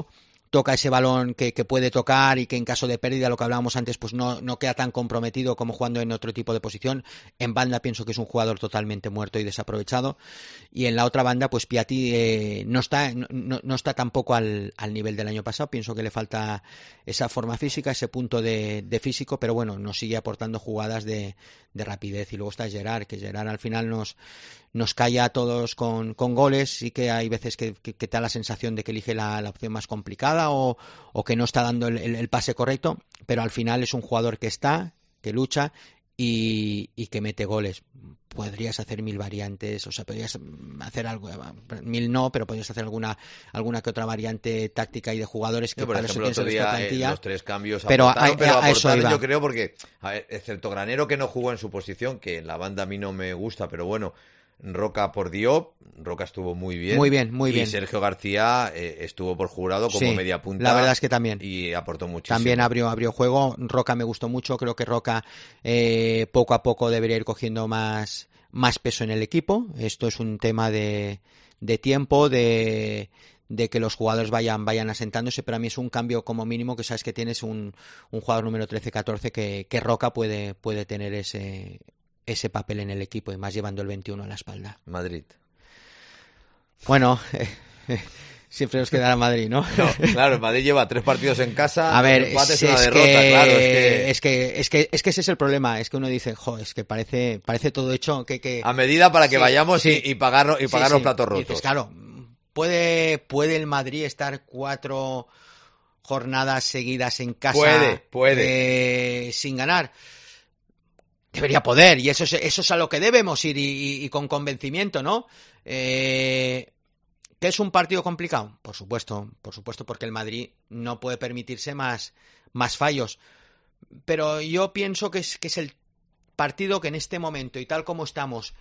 toca ese balón que, que puede tocar y que en caso de pérdida, lo que hablábamos antes, pues no, no queda tan comprometido como jugando en otro tipo de posición. En banda pienso que es un jugador totalmente muerto y desaprovechado. Y en la otra banda, pues Piatti eh, no está no, no está tampoco al, al nivel del año pasado. Pienso que le falta esa forma física, ese punto de, de físico, pero bueno, nos sigue aportando jugadas de, de rapidez. Y luego está Gerard, que Gerard al final nos nos calla a todos con, con goles. Sí que hay veces que, que, que te da la sensación de que elige la, la opción más complicada o, o que no está dando el, el, el pase correcto, pero al final es un jugador que está, que lucha y, y que mete goles. Podrías hacer mil variantes, o sea, podrías hacer algo, mil no, pero podrías hacer alguna alguna que otra variante táctica y de jugadores que sí, por para ejemplo, eso otro pienso día, esta plantilla. Eh, los tres cambios pero aportaron, a, pero a, a eso aportaron, iba. yo creo, porque, a ver, excepto Granero, que no jugó en su posición, que en la banda a mí no me gusta, pero bueno, Roca por Diop, Roca estuvo muy bien. Muy bien, muy y bien. Y Sergio García eh, estuvo por jurado como sí, media punta. La verdad es que también. Y aportó muchísimo. También abrió, abrió juego. Roca me gustó mucho. Creo que Roca eh, poco a poco debería ir cogiendo más, más peso en el equipo. Esto es un tema de, de tiempo, de, de que los jugadores vayan, vayan asentándose, pero a mí es un cambio como mínimo que sabes que tienes un, un jugador número trece catorce que, que Roca puede, puede tener ese... ese papel en el equipo y más llevando el veintiuno a la espalda. Madrid. Bueno, eh, eh, siempre nos quedará Madrid, ¿no? No, claro, el Madrid lleva tres partidos en casa, a ver, empate es, es una es derrota, que, claro, es que... es que es que es que ese es el problema, es que uno dice, jo, es que parece parece todo hecho que, que... a medida para que sí, vayamos sí, y, y pagar y pagar sí, los sí. platos rotos. Dices, claro, puede puede el Madrid estar cuatro jornadas seguidas en casa, puede, puede. Eh, sin ganar. Debería poder, y eso es, eso es a lo que debemos ir, y, y, y con convencimiento, ¿no? Eh, ¿Que es un partido complicado? Por supuesto, por supuesto, porque el Madrid no puede permitirse más, más fallos. Pero yo pienso que es, que es el partido que en este momento, y tal como estamos,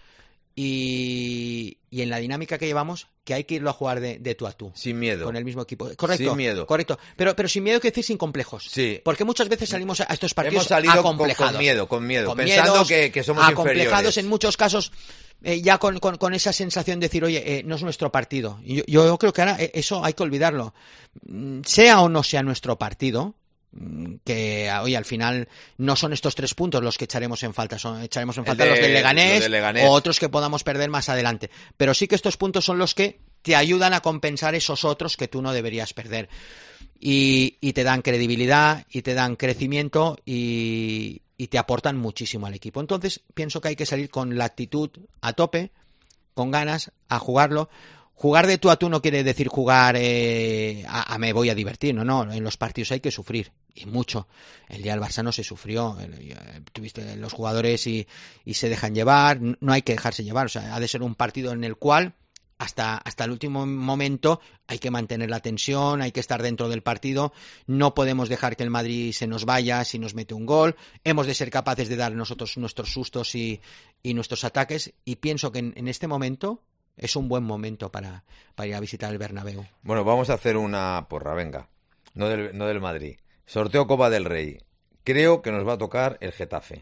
y, y en la dinámica que llevamos, que hay que irlo a jugar de, de tú a tú. Sin miedo. Con el mismo equipo. Correcto. Sin miedo. Correcto. Pero, pero sin miedo, quiere decir sin complejos. Sí. Porque muchas veces salimos a estos partidos Hemos salido acomplejados. Con, con miedo, con miedo. Con pensando miedos, que, que somos acomplejados inferiores. En muchos casos, eh, ya con, con, con esa sensación de decir, oye, eh, no es nuestro partido. Y yo, yo creo que ahora eh, eso hay que olvidarlo. Sea o no sea nuestro partido, que hoy al final no son estos tres puntos los que echaremos en falta, son, echaremos en falta de, los del Leganés, de Leganés o otros que podamos perder más adelante, pero sí que estos puntos son los que te ayudan a compensar esos otros que tú no deberías perder y, y te dan credibilidad y te dan crecimiento y, y te aportan muchísimo al equipo. Entonces pienso que hay que salir con la actitud a tope, con ganas, a jugarlo. Jugar de tú a tú no quiere decir jugar eh, a, a me voy a divertir, no, no, en los partidos hay que sufrir, y mucho. El día del Barça no se sufrió, el, tuviste los jugadores y, y se dejan llevar, no hay que dejarse llevar, o sea, ha de ser un partido en el cual hasta, hasta el último momento hay que mantener la tensión, hay que estar dentro del partido, no podemos dejar que el Madrid se nos vaya si nos mete un gol, hemos de ser capaces de dar nosotros nuestros sustos y, y nuestros ataques, y pienso que en, en este momento es un buen momento para, para ir a visitar el Bernabéu. Bueno, vamos a hacer una porra, venga. No del, no del Madrid. Sorteo Copa del Rey. Creo que nos va a tocar el Getafe.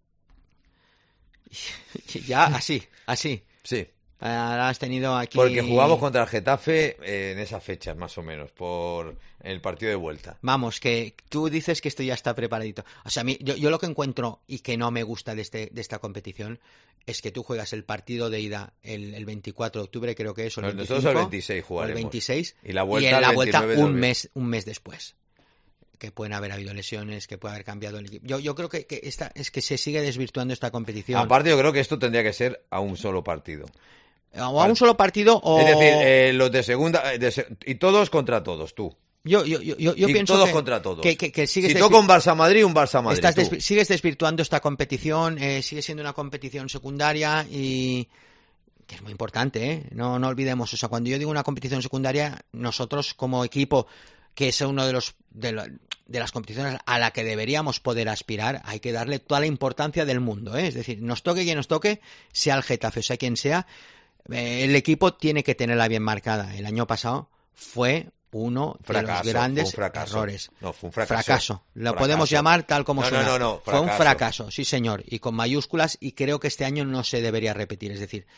Ya, así, así. Sí. Ahora has tenido aquí... Porque jugamos contra el Getafe eh, en esas fechas, más o menos, por el partido de vuelta. Vamos, que tú dices que esto ya está preparadito. O sea, a mí, yo, yo lo que encuentro y que no me gusta de, este, de esta competición es que tú juegas el partido de ida el, el veinticuatro de octubre, creo que es, o el veinticinco, nosotros el veintiséis jugaremos. El veintiséis, y la vuelta, y en la el vuelta veintinueve un mes, un mes después. Que pueden haber habido lesiones, que puede haber cambiado el equipo. Yo, yo creo que, que esta, es que se sigue desvirtuando esta competición. Aparte, yo creo que esto tendría que ser a un solo partido. O a un solo partido o... Es decir, eh, los de segunda... De, y todos contra todos, tú. Yo, yo, yo, yo y pienso todos que, contra todos. Que, que, que sigues si toca un Barça-Madrid, un Barça-Madrid. Estás des, sigues desvirtuando esta competición, eh, sigue siendo una competición secundaria y... que es muy importante, ¿eh? No, no olvidemos. O sea, cuando yo digo una competición secundaria, nosotros como equipo, que es uno de los... De lo, de las competiciones a la que deberíamos poder aspirar, hay que darle toda la importancia del mundo, ¿eh? Es decir, nos toque quien nos toque, sea el Getafe, sea quien sea, eh, el equipo tiene que tenerla bien marcada. El año pasado fue uno fracaso, de los grandes fue errores. No, fue un fracaso. Fracaso. Lo fracaso. podemos llamar tal como no, suena. No, no, no, fue un fracaso, sí señor, y con mayúsculas, y creo que este año no se debería repetir. Es decir,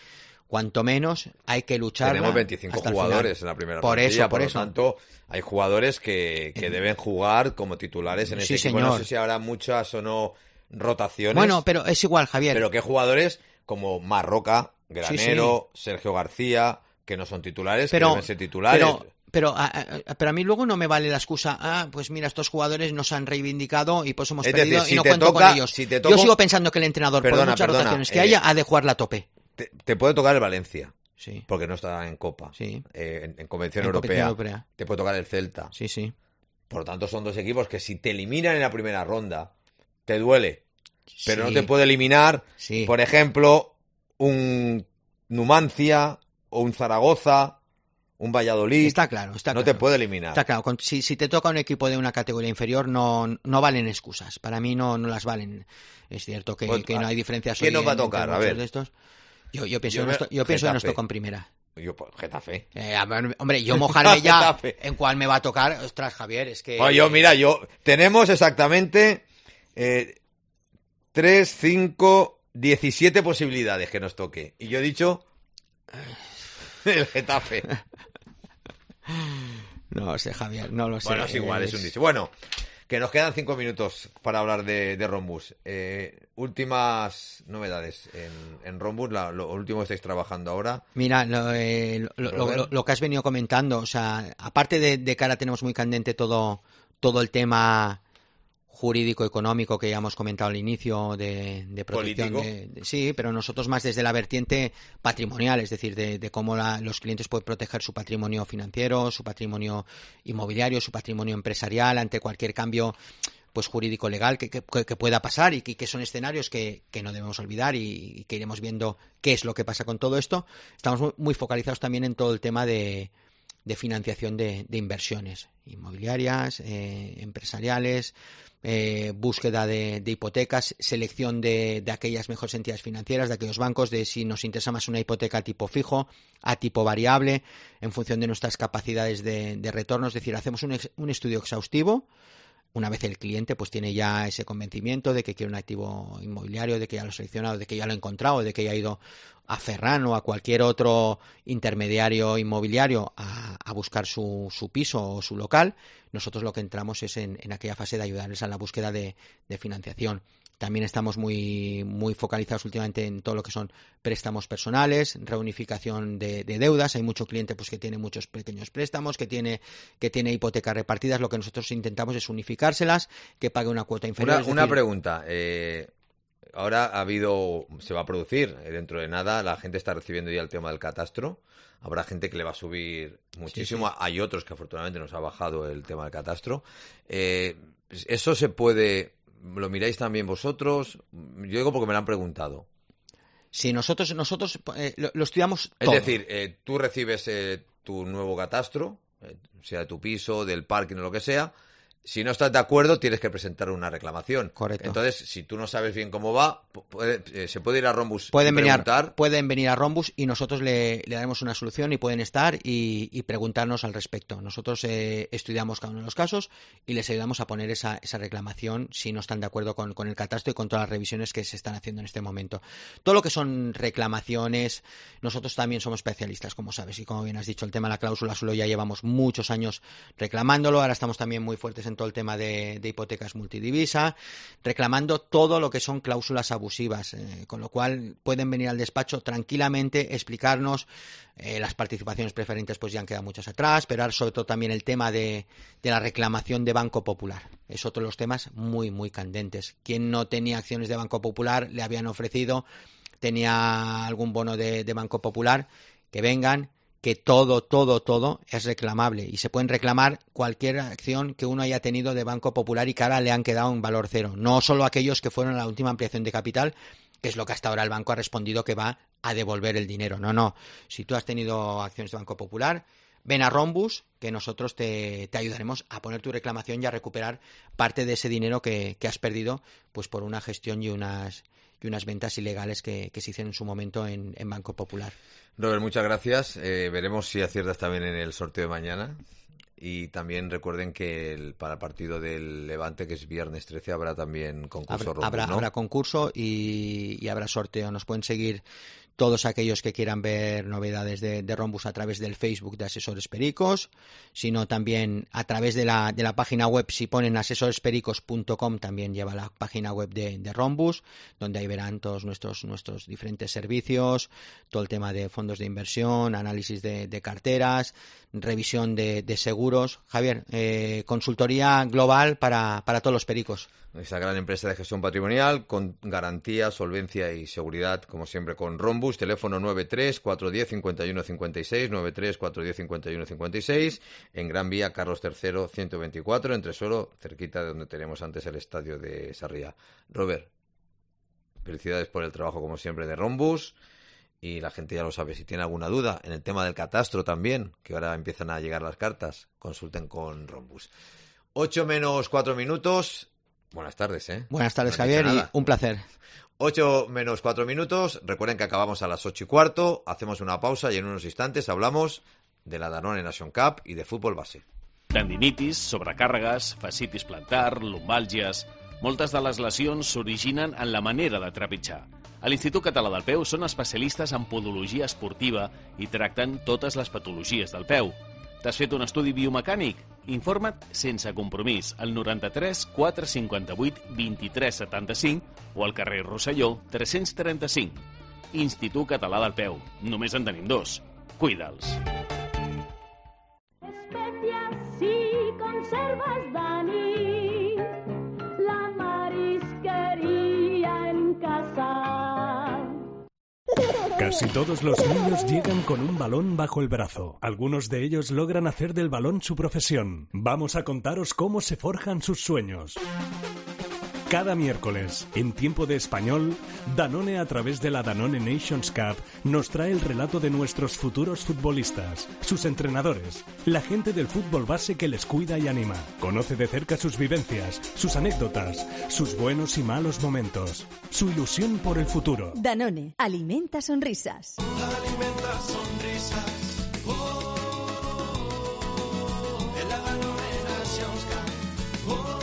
cuanto menos hay que luchar. Tenemos veinticinco jugadores en la primera por plantilla, eso, por, por eso. lo tanto, hay jugadores que, que deben jugar como titulares en sí, este equipo. señor. No sé si habrá muchas o no rotaciones. Bueno, pero es igual, Javier. Pero que jugadores como Marroca, Granero, sí, sí. Sergio García, que no son titulares, pero, que deben ser titulares. Pero, pero, a, a, pero a mí luego no me vale la excusa, ah, pues mira, estos jugadores nos han reivindicado y pues hemos es perdido decir, si y no te cuento toca, con ellos. Si te toco, Yo sigo pensando que el entrenador, perdona, por muchas perdona, rotaciones que eh, haya, ha de jugar la tope. Te, te puede tocar el Valencia. Sí. Porque no está en Copa. Sí. Eh, en, en Convención en Europea. Europea. Te puede tocar el Celta. Sí, sí. Por lo tanto, son dos equipos que si te eliminan en la primera ronda, te duele. Pero sí. no te puede eliminar, sí. por ejemplo, un Numancia o un Zaragoza, un Valladolid. Está claro, está no claro. te puede eliminar. Está claro. Si, si te toca un equipo de una categoría inferior, no, no valen excusas. Para mí no, no las valen. Es cierto que, pues, que no hay diferencias. ¿Quién nos va a tocar? A ver. De estos. Yo, yo pienso, yo me, yo pienso que nos toca en primera. Yo, pues, Getafe. Eh, hombre, yo mojarme ya en cuál me va a tocar. Ostras, Javier, es que... Bueno, yo, mira, yo... Tenemos exactamente eh, tres, cinco, diecisiete posibilidades que nos toque. Y yo he dicho... el Getafe. No lo sé, Javier, no lo sé. Bueno, es igual, es un dicho. Bueno... Que nos quedan cinco minutos para hablar de, de Rombus. Eh, últimas novedades en, en Rombus, la, lo último que estáis trabajando ahora. Mira, lo, eh, lo, lo, lo, lo que has venido comentando, o sea, aparte de, de que ahora tenemos muy candente todo, todo el tema jurídico económico que ya hemos comentado al inicio de, de protección de, de, sí, pero nosotros más desde la vertiente patrimonial, es decir, de, de cómo la, los clientes pueden proteger su patrimonio financiero, su patrimonio inmobiliario, su patrimonio empresarial ante cualquier cambio pues jurídico legal que, que, que pueda pasar y que, que son escenarios que, que no debemos olvidar y, y que iremos viendo qué es lo que pasa con todo esto. Estamos muy, muy focalizados también en todo el tema de de financiación de, de inversiones inmobiliarias, eh, empresariales, eh, búsqueda de, de hipotecas, selección de, de aquellas mejores entidades financieras, de aquellos bancos, de si nos interesa más una hipoteca a tipo fijo, a tipo variable, en función de nuestras capacidades de, de retorno. Es decir, hacemos un, ex, un estudio exhaustivo. Una vez el cliente pues tiene ya ese convencimiento de que quiere un activo inmobiliario, de que ya lo ha seleccionado, de que ya lo ha encontrado, de que ya ha ido a Ferran o a cualquier otro intermediario inmobiliario a, a buscar su, su piso o su local, nosotros lo que entramos es en, en aquella fase de ayudarles a la búsqueda de, de financiación. También estamos muy, muy focalizados últimamente en todo lo que son préstamos personales, reunificación de, de deudas. Hay mucho cliente pues que tiene muchos pequeños préstamos, que tiene, que tiene hipotecas repartidas. Lo que nosotros intentamos es unificárselas, que pague una cuota inferior. Una, es una decir, pregunta. Eh, ahora ha habido, se va a producir dentro de nada, la gente está recibiendo ya el tema del catastro. Habrá gente que le va a subir muchísimo. Sí, sí. Hay otros que afortunadamente nos ha bajado el tema del catastro. Eh, eso se puede... ¿Lo miráis también vosotros? Yo digo porque me lo han preguntado. Sí, nosotros nosotros eh, lo, lo estudiamos todo. Es decir, eh, tú recibes eh, tu nuevo catastro, eh, sea de tu piso, del parking o lo que sea. Si no estás de acuerdo, tienes que presentar una reclamación. Correcto. Entonces, si tú no sabes bien cómo va, puede, eh, se puede ir a Rombus pueden y venir preguntar. A, pueden venir a Rombus y nosotros le, le daremos una solución y pueden estar y, y preguntarnos al respecto. Nosotros eh, estudiamos cada uno de los casos y les ayudamos a poner esa, esa reclamación si no están de acuerdo con, con el catastro y con todas las revisiones que se están haciendo en este momento. Todo lo que son reclamaciones, nosotros también somos especialistas, como sabes, y como bien has dicho, el tema de la cláusula suelo ya llevamos muchos años reclamándolo. Ahora estamos también muy fuertes en todo el tema de, de hipotecas multidivisa, reclamando todo lo que son cláusulas abusivas, eh, con lo cual pueden venir al despacho tranquilamente, explicarnos. Eh, las participaciones preferentes pues ya han quedado muchas atrás, pero ahora sobre todo también el tema de, de la reclamación de Banco Popular. Es otro de los temas muy, muy candentes. Quien no tenía acciones de Banco Popular, le habían ofrecido, tenía algún bono de, de Banco Popular, que vengan, que todo, todo, todo es reclamable y se pueden reclamar cualquier acción que uno haya tenido de Banco Popular y que ahora le han quedado en valor cero. No solo aquellos que fueron a la última ampliación de capital, que es lo que hasta ahora el banco ha respondido que va a devolver el dinero. No, no. Si tú has tenido acciones de Banco Popular, ven a Rombus, que nosotros te, te ayudaremos a poner tu reclamación y a recuperar parte de ese dinero que, que has perdido pues por una gestión y unas... y unas ventas ilegales que, que se hicieron en su momento en, en Banco Popular. Robert, muchas gracias. Eh, veremos si aciertas también en el sorteo de mañana. Y también recuerden que el, para el partido del Levante, que es viernes trece, habrá también concurso. Habrá, Rombus, habrá, ¿no? habrá concurso y, y habrá sorteo. Nos pueden seguir todos aquellos que quieran ver novedades de, de Rombus a través del Facebook de Asesores Pericos, sino también a través de la, de la página web. Si ponen asesores pericos punto com, también lleva la página web de, de Rombus, donde ahí verán todos nuestros, nuestros diferentes servicios, todo el tema de fondos de inversión, análisis de, de carteras, revisión de, de seguros. Javier, eh, consultoría global para, para todos los pericos. Esa gran empresa de gestión patrimonial con garantía, solvencia y seguridad, como siempre con Rombus. Teléfono nueve tres cuatro uno cero cinco uno cinco seis, nueve tres cuatro uno cero cinco uno cinco seis, en Gran Vía Carlos tercero ciento veinticuatro, en Tresoro, cerquita de donde tenemos antes el estadio de Sarriá. Robert, felicidades por el trabajo como siempre de Rombus. Y la gente ya lo sabe, si tiene alguna duda en el tema del catastro también, que ahora empiezan a llegar las cartas, consulten con Rombus. ocho menos cuatro minutos. Buenas tardes, ¿eh? Buenas tardes, no Javier, y nada. un placer. ocho menos cuatro minutos. Recuerden que acabamos a las ocho y cuarto. Hacemos una pausa y en unos instantes hablamos de la Danone Nation Cup y de fútbol base. Tendinitis, sobrecàrregues, fascitis plantar, lumbàlgies... Moltes de les lesions s'originen en la manera de trepitjar. A l'Institut Català del Peu són especialistes en podologia esportiva i tracten totes les patologies del peu. T'has fet un estudi biomecànic? Informa't sense compromís al noranta-tres quatre cinquanta-vuit vint-i-tres setanta-cinc o al carrer Rosselló tres-cents trenta-cinc. Institut Català del Peu. Només en tenim dos. Cuida'ls. Especias y conservas Dani. La marisquería en casa. Casi todos los niños llegan con un balón bajo el brazo. Algunos de ellos logran hacer del balón su profesión. Vamos a contaros cómo se forjan sus sueños. Cada miércoles, en Tiempo de Español, Danone, a través de la Danone Nations Cup, nos trae el relato de nuestros futuros futbolistas, sus entrenadores, la gente del fútbol base que les cuida y anima. Conoce de cerca sus vivencias, sus anécdotas, sus buenos y malos momentos, su ilusión por el futuro. Danone, alimenta sonrisas. Alimenta sonrisas. Oh, en la Danone Nations Cup. Oh.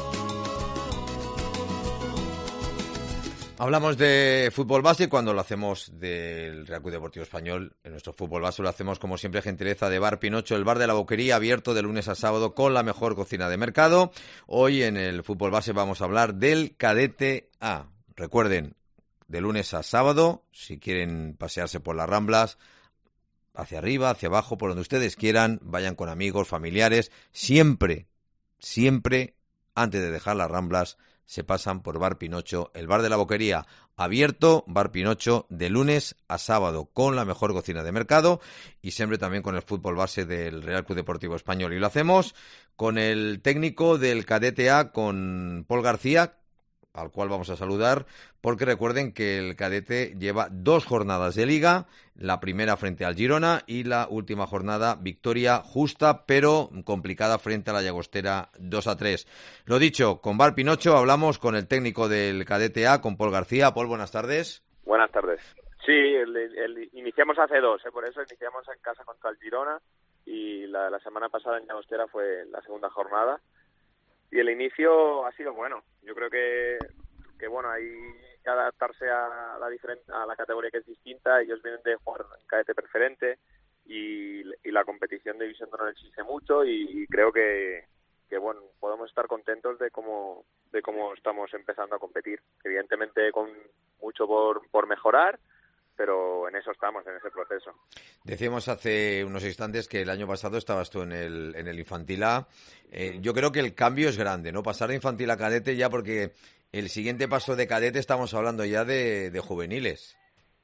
Hablamos de fútbol base y cuando lo hacemos del Real Club Deportivo Español, en nuestro fútbol base lo hacemos como siempre gentileza de Bar Pinocho, el bar de la Boquería, abierto de lunes a sábado con la mejor cocina de mercado. Hoy en el fútbol base vamos a hablar del Cadete A. Recuerden, de lunes a sábado, si quieren pasearse por las Ramblas, hacia arriba, hacia abajo, por donde ustedes quieran, vayan con amigos, familiares, siempre, siempre, antes de dejar las Ramblas, se pasan por Bar Pinocho, el bar de la Boquería, abierto, Bar Pinocho, de lunes a sábado, con la mejor cocina de mercado y siempre también con el fútbol base del Real Club Deportivo Español. Y lo hacemos con el técnico del Cadete A, con Paul García, al cual vamos a saludar, porque recuerden que el Cadete lleva dos jornadas de Liga, la primera frente al Girona y la última jornada victoria justa pero complicada frente a la Llagostera dos a tres. Lo dicho, con Bar Pinocho hablamos con el técnico del Cadete A, con Paul García. Paul, buenas tardes. Buenas tardes. Sí, el, el, iniciamos hace dos, ¿eh? Por eso iniciamos en casa contra el Girona y la, la semana pasada en Llagostera fue la segunda jornada. Y el inicio ha sido bueno. Yo creo que, que bueno, hay que adaptarse a la diferente, a la categoría que es distinta. Ellos vienen de jugar en cadete preferente y, y la competición de división no exige mucho y, y creo que, que bueno, podemos estar contentos de cómo de cómo estamos empezando a competir. Evidentemente con mucho por, por mejorar, pero en eso estamos, en ese proceso. Decíamos hace unos instantes que el año pasado estabas tú en el, en el Infantil A. Eh, yo creo que el cambio es grande, ¿no? Pasar de Infantil a Cadete ya, porque el siguiente paso de Cadete estamos hablando ya de, de juveniles.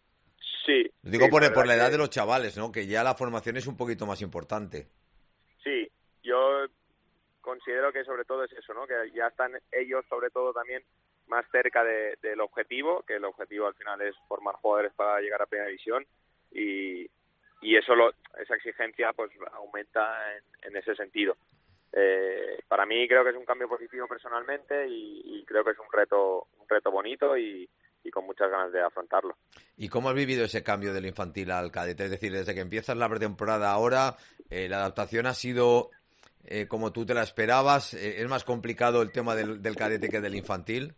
Sí. Digo sí, por, la por la edad que... de los chavales, ¿no? Que ya la formación es un poquito más importante. Sí, yo considero que sobre todo es eso, ¿no? Que ya están ellos sobre todo también más cerca de, del objetivo, que el objetivo al final es formar jugadores para llegar a primera división y, y eso lo, esa exigencia pues aumenta en, en ese sentido. Eh, para mí creo que es un cambio positivo personalmente y, y creo que es un reto un reto bonito y, y con muchas ganas de afrontarlo. ¿Y cómo has vivido ese cambio del infantil al cadete? Es decir, desde que empiezas la pretemporada ahora, eh, la adaptación ha sido eh, como tú te la esperabas? Eh, ¿Es más complicado el tema del, del cadete que del infantil?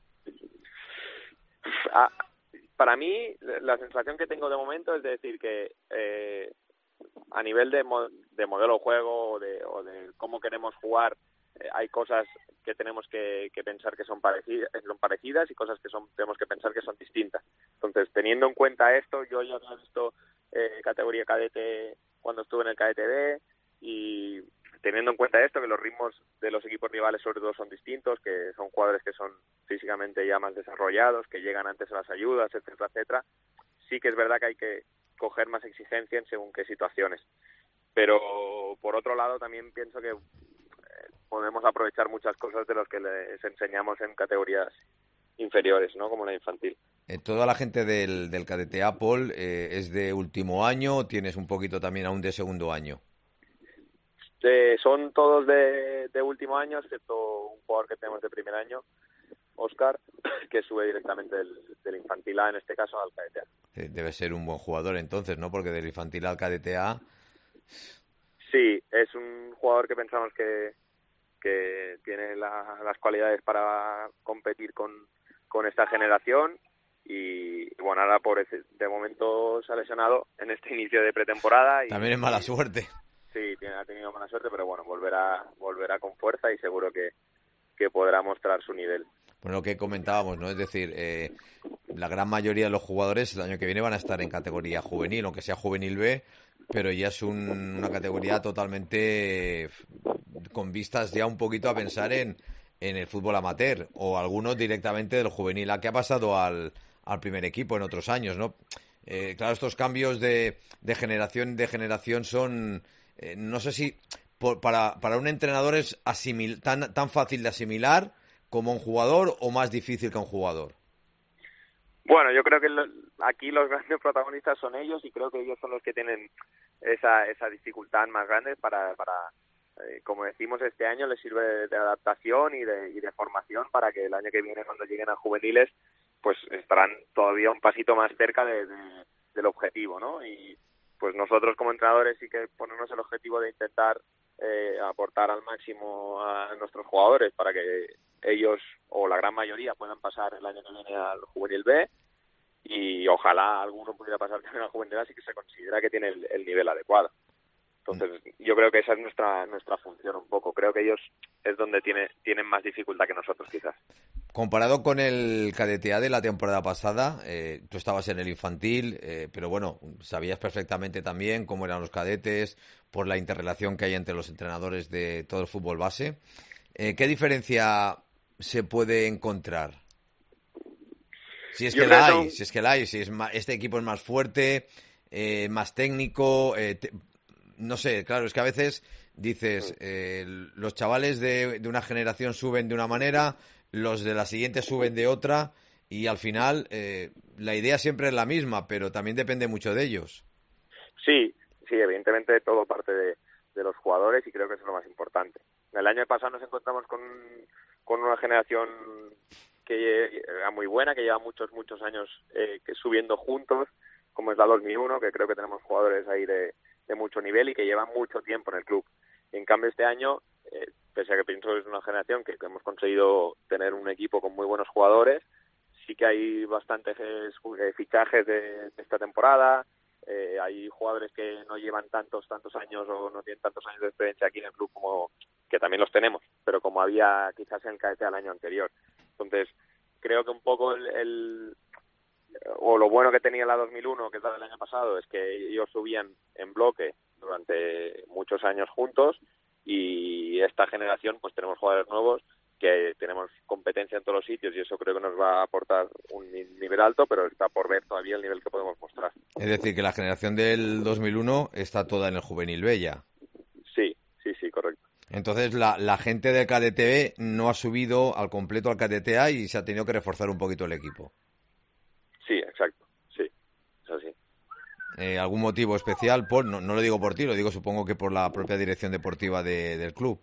Ah, para mí, la sensación que tengo de momento es de decir que eh, a nivel de, mo- de modelo de juego o de, o de cómo queremos jugar, eh, hay cosas que tenemos que, que pensar que son parecidas, son parecidas y cosas que son tenemos que pensar que son distintas. Entonces, teniendo en cuenta esto, yo ya había visto eh, categoría cadete cuando estuve en el cadete B, y teniendo en cuenta esto, que los ritmos de los equipos rivales sobre todo son distintos, que son jugadores que son físicamente ya más desarrollados, que llegan antes a las ayudas, etcétera, etcétera, sí que es verdad que hay que coger más exigencia en según qué situaciones. Pero, por otro lado, también pienso que podemos aprovechar muchas cosas de los que les enseñamos en categorías inferiores, ¿no? Como la infantil. Eh, ¿Toda la gente del, del cadete A, Paul, eh, es de último año o tienes un poquito también aún de segundo año? Eh, son todos de, de último año, excepto un jugador que tenemos de primer año, Óscar, que sube directamente del, del infantil A, en este caso, al cadete A. Eh, Debe ser un buen jugador entonces, ¿no? Porque del infantil al cadete A... Sí, es un jugador que pensamos que que tiene la, las cualidades para competir con, con esta generación y, y bueno, ahora por ese, de momento se ha lesionado en este inicio de pretemporada. Y, también es mala suerte. Sí, tiene, ha tenido mala suerte, pero bueno, volverá volverá con fuerza y seguro que, que podrá mostrar su nivel. Bueno, lo que comentábamos, ¿no? Es decir, eh, la gran mayoría de los jugadores el año que viene van a estar en categoría juvenil, aunque sea juvenil B, pero ya es un, una categoría totalmente con vistas ya un poquito a pensar en, en el fútbol amateur, o algunos directamente del juvenil A, que ha pasado al, al primer equipo en otros años, ¿no? Eh, claro, estos cambios de, de generación de generación son, eh, no sé si por, para, para un entrenador es asimil, tan, tan fácil de asimilar como un jugador o más difícil que un jugador. Bueno, yo creo que lo, aquí los grandes protagonistas son ellos y creo que ellos son los que tienen esa esa dificultad más grande para, para eh, como decimos, este año les sirve de, de adaptación y de, y de formación para que el año que viene, cuando lleguen a juveniles, pues estarán todavía un pasito más cerca de, de, del objetivo, ¿no? Y pues nosotros como entrenadores sí que ponernos el objetivo de intentar eh, aportar al máximo a nuestros jugadores para que ellos, o la gran mayoría, puedan pasar el año que viene al juvenil B, y ojalá alguno pudiera pasar también al juvenil A, así que se considera que tiene el, el nivel adecuado. Entonces, yo creo que esa es nuestra nuestra función un poco. Creo que ellos es donde tiene, tienen más dificultad que nosotros, quizás. Comparado con el cadete A de la temporada pasada, eh, tú estabas en el infantil, eh, pero bueno, sabías perfectamente también cómo eran los cadetes, por la interrelación que hay entre los entrenadores de todo el fútbol base. Eh, ¿Qué diferencia se puede encontrar? Si es que la hay, si es que la hay, si es más, este equipo es más fuerte, eh, más técnico, eh, te, no sé, claro, es que a veces dices, eh, los chavales de, de una generación suben de una manera, los de la siguiente suben de otra, y al final eh, la idea siempre es la misma, pero también depende mucho de ellos. Sí, sí, evidentemente todo parte de, de los jugadores y creo que eso es lo más importante. El año pasado nos encontramos con, con una generación que era muy buena, que lleva muchos, muchos años eh, que subiendo juntos, como es la dos mil uno, que creo que tenemos jugadores ahí de, de mucho nivel y que llevan mucho tiempo en el club. Y en cambio este año, eh, pese a que pienso que es una generación que, que hemos conseguido tener un equipo con muy buenos jugadores, sí que hay bastantes eh, fichajes de, de esta temporada, eh, hay jugadores que no llevan tantos, tantos años o no tienen tantos años de experiencia aquí en el club, como que también los tenemos, pero como había quizás en el cadete al año anterior. Entonces, creo que un poco el, el o lo bueno que tenía la dos mil uno, que es la del año pasado, es que ellos subían en bloque durante muchos años juntos, y esta generación pues tenemos jugadores nuevos que tenemos competencia en todos los sitios y eso creo que nos va a aportar un nivel alto, pero está por ver todavía el nivel que podemos mostrar. Es decir, que la generación del dos mil uno está toda en el juvenil B ya. Sí, sí, sí, correcto. Entonces la, la gente del cadete B no ha subido al completo al cadete A y se ha tenido que reforzar un poquito el equipo. Sí, exacto, sí, es así. Eh, ¿Algún motivo especial? Por, no, no lo digo por ti, lo digo supongo que por la propia dirección deportiva de, del club.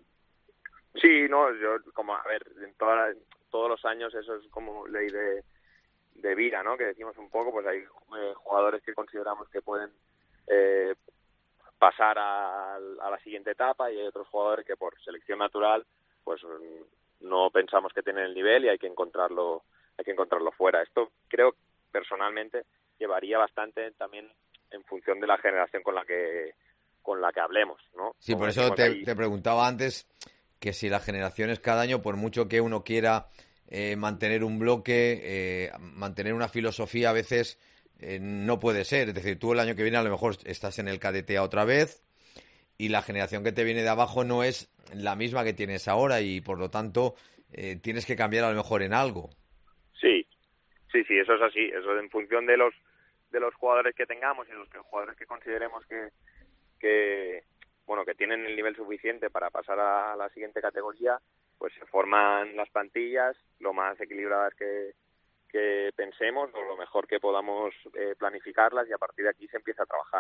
Sí, no, yo, como, a ver, en toda, todos los años eso es como ley de, de vida, ¿no? Que decimos un poco, pues hay eh, jugadores que consideramos que pueden eh, pasar a, a la siguiente etapa, y hay otros jugadores que por selección natural pues no pensamos que tienen el nivel y hay que encontrarlo hay que encontrarlo fuera. Esto creo personalmente llevaría bastante también en función de la generación con la que con la que hablemos, ¿no? Sí, Como por eso te, ahí... te preguntaba antes que si las generaciones cada año, por mucho que uno quiera eh, mantener un bloque, eh, mantener una filosofía, a veces eh, no puede ser. Es decir, tú el año que viene a lo mejor estás en el K D T A otra vez y la generación que te viene de abajo no es la misma que tienes ahora y por lo tanto eh, tienes que cambiar a lo mejor en algo. Sí, sí, sí, eso es así. Eso en función de los de los jugadores que tengamos y los que, jugadores que consideremos que, que bueno que tienen el nivel suficiente para pasar a la siguiente categoría, pues se forman las plantillas lo más equilibradas que, que pensemos o lo mejor que podamos eh, planificarlas, y a partir de aquí se empieza a trabajar.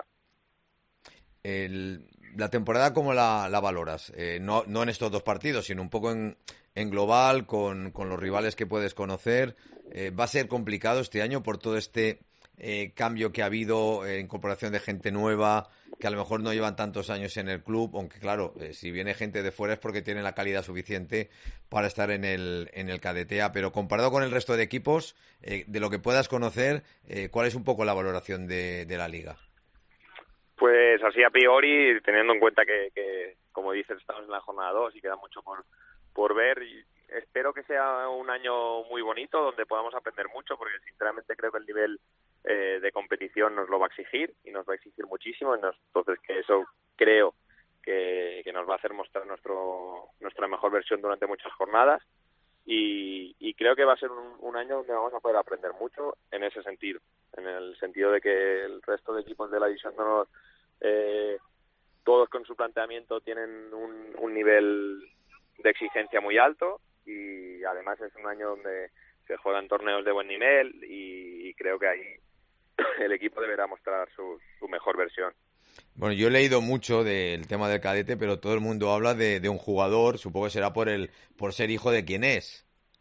El, la temporada, ¿cómo la, la valoras? Eh, no, no en estos dos partidos, sino un poco en, en global, con, con los rivales que puedes conocer. Eh, ¿Va a ser complicado este año por todo este eh, cambio que ha habido, eh, incorporación de gente nueva, que a lo mejor no llevan tantos años en el club? Aunque claro, eh, si viene gente de fuera es porque tienen la calidad suficiente para estar en el, en el K D T A. Pero comparado con el resto de equipos, eh, de lo que puedas conocer, eh, ¿cuál es un poco la valoración de, de la liga? Pues así a priori, teniendo en cuenta que, que, como dices, estamos en la jornada dos y queda mucho por, por ver, y espero que sea un año muy bonito donde podamos aprender mucho, porque sinceramente creo que el nivel eh, de competición nos lo va a exigir y nos va a exigir muchísimo, y nos, entonces que eso creo que, que nos va a hacer mostrar nuestro nuestra mejor versión durante muchas jornadas, y, y creo que va a ser un, un año donde vamos a poder aprender mucho en ese sentido, en el sentido de que el resto de equipos de la división no nos, eh, todos con su planteamiento tienen un, un nivel de exigencia muy alto, y además es un año donde se juegan torneos de buen nivel, y, y creo que ahí el equipo deberá mostrar su, su mejor versión. Bueno, yo he leído mucho del tema del cadete, pero todo el mundo habla de, de un jugador, supongo que será por el por ser hijo de quién es.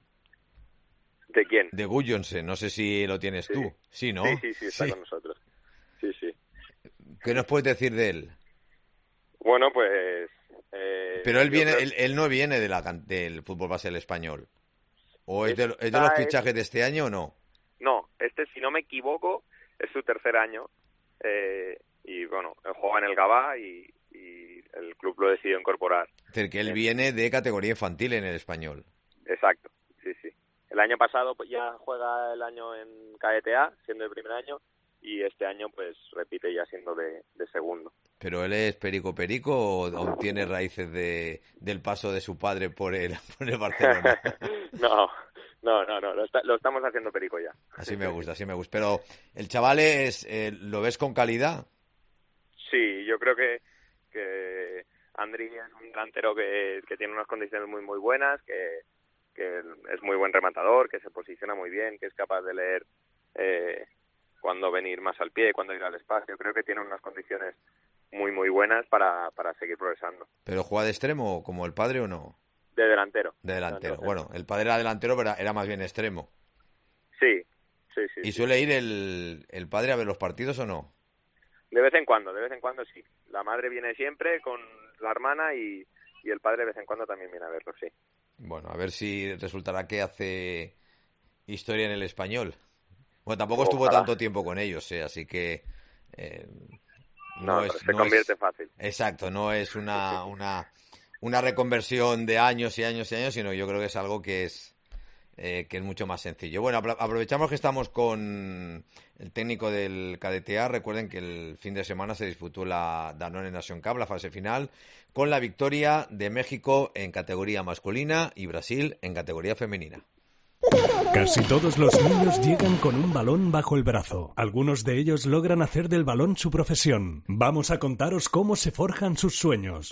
¿De quién? De Gudjonsen, no sé si lo tienes sí. tú. Sí, ¿no? Sí, sí, sí, está sí. con nosotros. Sí, sí. ¿Qué nos puedes decir de él? Bueno, pues... Eh, pero él viene, creo... él, él no viene de la, del fútbol base del español. ¿O es de, es de Ah, los fichajes es... de este año o no? No, este, si no me equivoco, es su tercer año. Eh, y bueno, juega en el Gabá y, y el club lo decidió incorporar. Es decir, que él en... viene de categoría infantil en el español. Exacto, sí, sí. El año pasado pues, ya juega el año en K D T A, siendo el primer año, y este año pues repite ya siendo de, de segundo. ¿Pero él es perico perico o aún tiene raíces de, del paso de su padre por el, por el Barcelona? no, no, no, no, lo, está, lo estamos haciendo perico ya. Así me gusta, así me gusta. Pero el chaval es, eh, ¿lo ves con calidad? Sí, yo creo que, que Andri es un delantero que, que tiene unas condiciones muy muy buenas, que, que es muy buen rematador, que se posiciona muy bien, que es capaz de leer eh, cuándo venir más al pie, cuándo ir al espacio. Creo que tiene unas condiciones muy muy buenas para, para seguir progresando. ¿Pero juega de extremo como el padre o no? De delantero. De delantero. delantero. Bueno, el padre era delantero, pero era más bien extremo. Sí, sí, sí. ¿Y sí. suele ir el, el padre a ver los partidos o no? De vez en cuando, de vez en cuando sí. La madre viene siempre con la hermana y, y el padre de vez en cuando también viene a verlo, sí. Bueno, a ver si resultará que hace historia en el español. Bueno, tampoco estuvo Ojalá. tanto tiempo con ellos, ¿eh? Así que... Eh, no, No, es, se no convierte es, fácil. Exacto, no es una, una, una reconversión de años y años y años, sino yo creo que es algo que es... Eh, que es mucho más sencillo. Bueno, aprovechamos que estamos con el técnico del K D T A. Recuerden que el fin de semana se disputó la Danone Nation Cup, la fase final, con la victoria de México en categoría masculina y Brasil en categoría femenina. Casi todos los niños llegan con un balón bajo el brazo. Algunos de ellos logran hacer del balón su profesión. Vamos a contaros cómo se forjan sus sueños.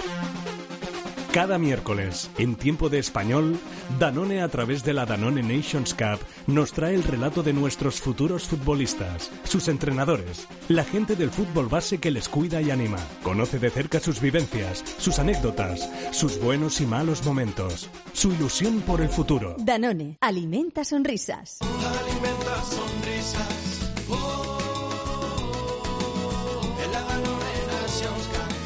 Cada miércoles, en Tiempo de Español, Danone, a través de la Danone Nations Cup, nos trae el relato de nuestros futuros futbolistas, sus entrenadores, la gente del fútbol base que les cuida y anima. Conoce de cerca sus vivencias, sus anécdotas, sus buenos y malos momentos, su ilusión por el futuro. Danone, alimenta sonrisas. Alimenta sonrisas. Oh, en la Danone Nations Cup.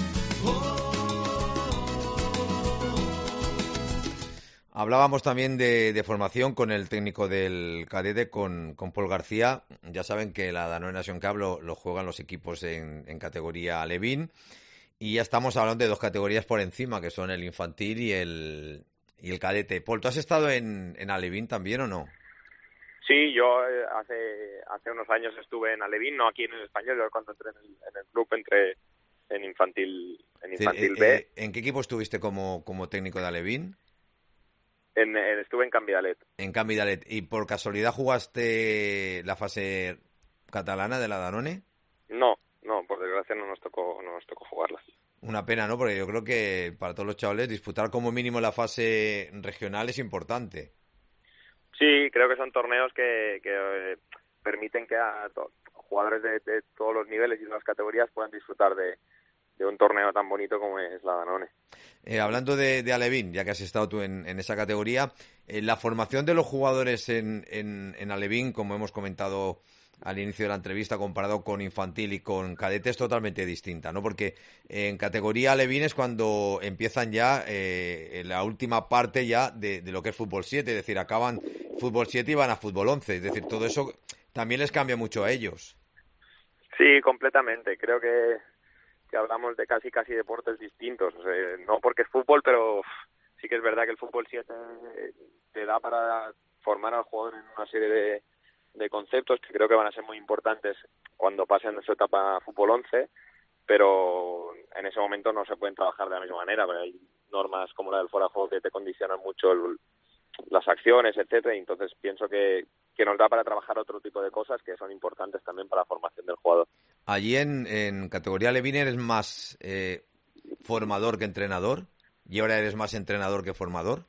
Hablábamos también de, de formación con el técnico del cadete, con, con Paul García. Ya saben que la Danone Nation Cup lo, lo juegan los equipos en, en categoría Alevín. Y ya estamos hablando de dos categorías por encima, que son el infantil y el, y el cadete. Paul, ¿tú has estado en, en Alevín también o no? Sí, yo eh, hace hace unos años estuve en Alevín, no aquí en el Español, yo cuando entré en el, en el club entré en infantil en infantil sí, B. Eh, ¿En qué equipo estuviste como, como técnico de Alevín? En, en, estuve en Cambidalet. En Cambidalet. ¿Y por casualidad jugaste la fase catalana de la Danone? No, no, por desgracia no nos tocó no nos tocó jugarla. Una pena, ¿no? Porque yo creo que para todos los chavales disputar como mínimo la fase regional es importante. Sí, creo que son torneos que, que eh, permiten que a to- jugadores de, de todos los niveles y de las categorías puedan disfrutar de, de un torneo tan bonito como es la Danone. Eh, hablando de, de Alevín, ya que has estado tú en, en esa categoría, eh, la formación de los jugadores en, en, en Alevín, como hemos comentado al inicio de la entrevista, comparado con infantil y con cadete, es totalmente distinta, ¿no? Porque en categoría Alevín es cuando empiezan ya eh, la última parte ya de, de lo que es fútbol siete, es decir, acaban fútbol siete y van a fútbol once, es decir, todo eso también les cambia mucho a ellos. Sí, completamente. Creo que, que hablamos de casi casi deportes distintos. O sea, no porque es fútbol, pero sí que es verdad que el fútbol siete te da para formar al jugador en una serie de, de conceptos que creo que van a ser muy importantes cuando pasen de su etapa fútbol once, pero en ese momento no se pueden trabajar de la misma manera, porque hay normas como la del fuera de juego que te condicionan mucho el, las acciones, etcétera, y entonces pienso que, que nos da para trabajar otro tipo de cosas que son importantes también para la formación del jugador. Allí en, en categoría Alevín eres más eh, formador que entrenador, y ahora eres más entrenador que formador.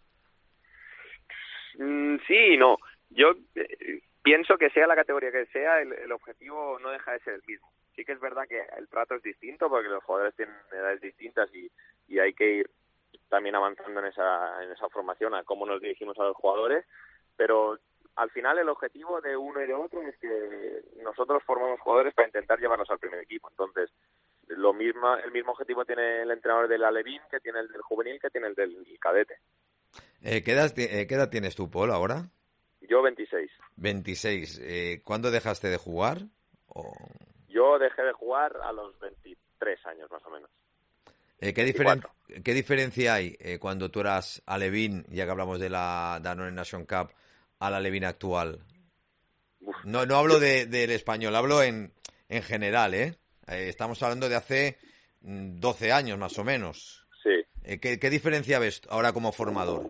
Mm, sí y no. Yo eh, pienso que sea la categoría que sea, el, el objetivo no deja de ser el mismo. Sí que es verdad que el trato es distinto porque los jugadores tienen edades distintas y, y hay que ir también avanzando en esa en esa formación a cómo nos dirigimos a los jugadores, pero al final el objetivo de uno y de otro es que nosotros formamos jugadores para intentar llevarlos al primer equipo. Entonces, lo mismo, el mismo objetivo tiene el entrenador del Alevín, que tiene el del juvenil, que tiene el del cadete. Eh, ¿qué, edad, eh, ¿Qué edad tienes tú, Paul, ahora? Yo veintiséis. veintiséis. Eh, ¿Cuándo dejaste de jugar? O... Yo dejé de jugar a los veintitrés años, más o menos. Eh, ¿qué, diferen- ¿Qué diferencia hay eh, cuando tú eras Alevín, ya que hablamos de la Danone Nation Cup, a la Alevín actual? Uf. No no hablo de, del español, hablo en, en general, ¿eh? ¿eh? Estamos hablando de hace doce años, más o menos. Sí. Eh, ¿qué, ¿Qué diferencia ves ahora como formador?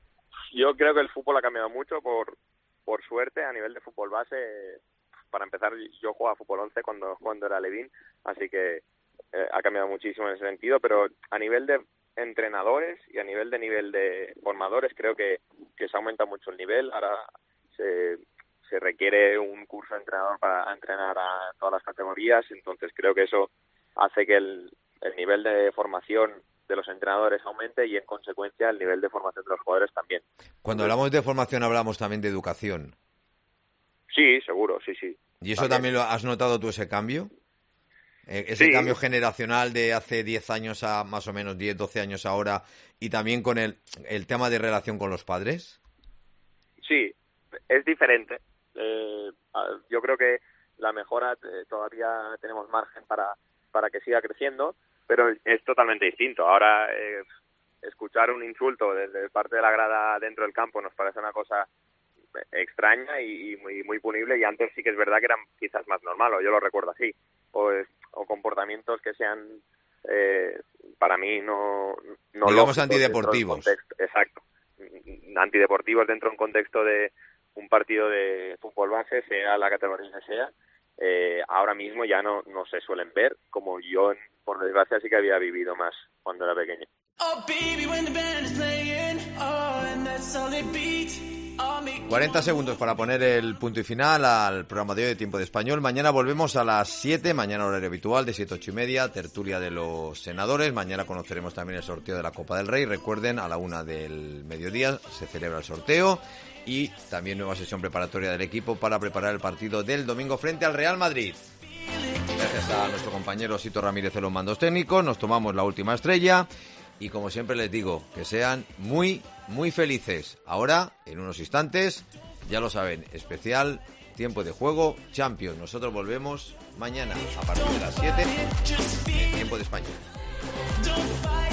Yo creo que el fútbol ha cambiado mucho, por por suerte, a nivel de fútbol base. Para empezar, yo jugaba fútbol once cuando, cuando era Alevín, así que eh, ha cambiado muchísimo en ese sentido, pero a nivel de entrenadores y a nivel de nivel de formadores creo que, que se aumenta mucho el nivel. Ahora se, se requiere un curso de entrenador para entrenar a todas las categorías, entonces creo que eso hace que el, el nivel de formación de los entrenadores aumente y en consecuencia el nivel de formación de los jugadores también. Cuando hablamos de formación hablamos también de educación. Sí, seguro, sí, sí. ¿Y eso también, también lo has notado tú, ese cambio? Eh, ese sí. Cambio generacional de hace diez años a más o menos diez, doce años ahora, y también con el, el tema de relación con los padres. Sí, es diferente. Eh, yo creo que la mejora eh, todavía tenemos margen para, para que siga creciendo, pero es totalmente distinto. Ahora eh, escuchar un insulto desde parte de la grada dentro del campo nos parece una cosa extraña y, y muy muy punible, y antes sí que es verdad que era quizás más normal, o yo lo recuerdo así, o, o comportamientos que sean eh, para mí no, no digamos antideportivos. Exacto, antideportivos dentro de un contexto de un partido de fútbol base, sea la categoría que sea. Eh, ahora mismo ya no, no se suelen ver, como yo por desgracia sí que había vivido más cuando era pequeño. Oh, baby, when the band is playing, oh, and that's all it beats. cuarenta segundos para poner el punto y final al programa de hoy de Tiempo de Español. Mañana volvemos a las siete, mañana horario habitual de siete a ocho y media, tertulia de los senadores. Mañana conoceremos también el sorteo de la Copa del Rey. Recuerden, a la una del mediodía se celebra el sorteo y también nueva sesión preparatoria del equipo para preparar el partido del domingo frente al Real Madrid. Gracias a nuestro compañero Sito Ramírez en los mandos técnicos. Nos tomamos la última estrella y como siempre les digo, que sean muy muy felices. Ahora, en unos instantes, ya lo saben, especial tiempo de juego Champions. Nosotros volvemos mañana a partir de las siete en Tiempo de Español.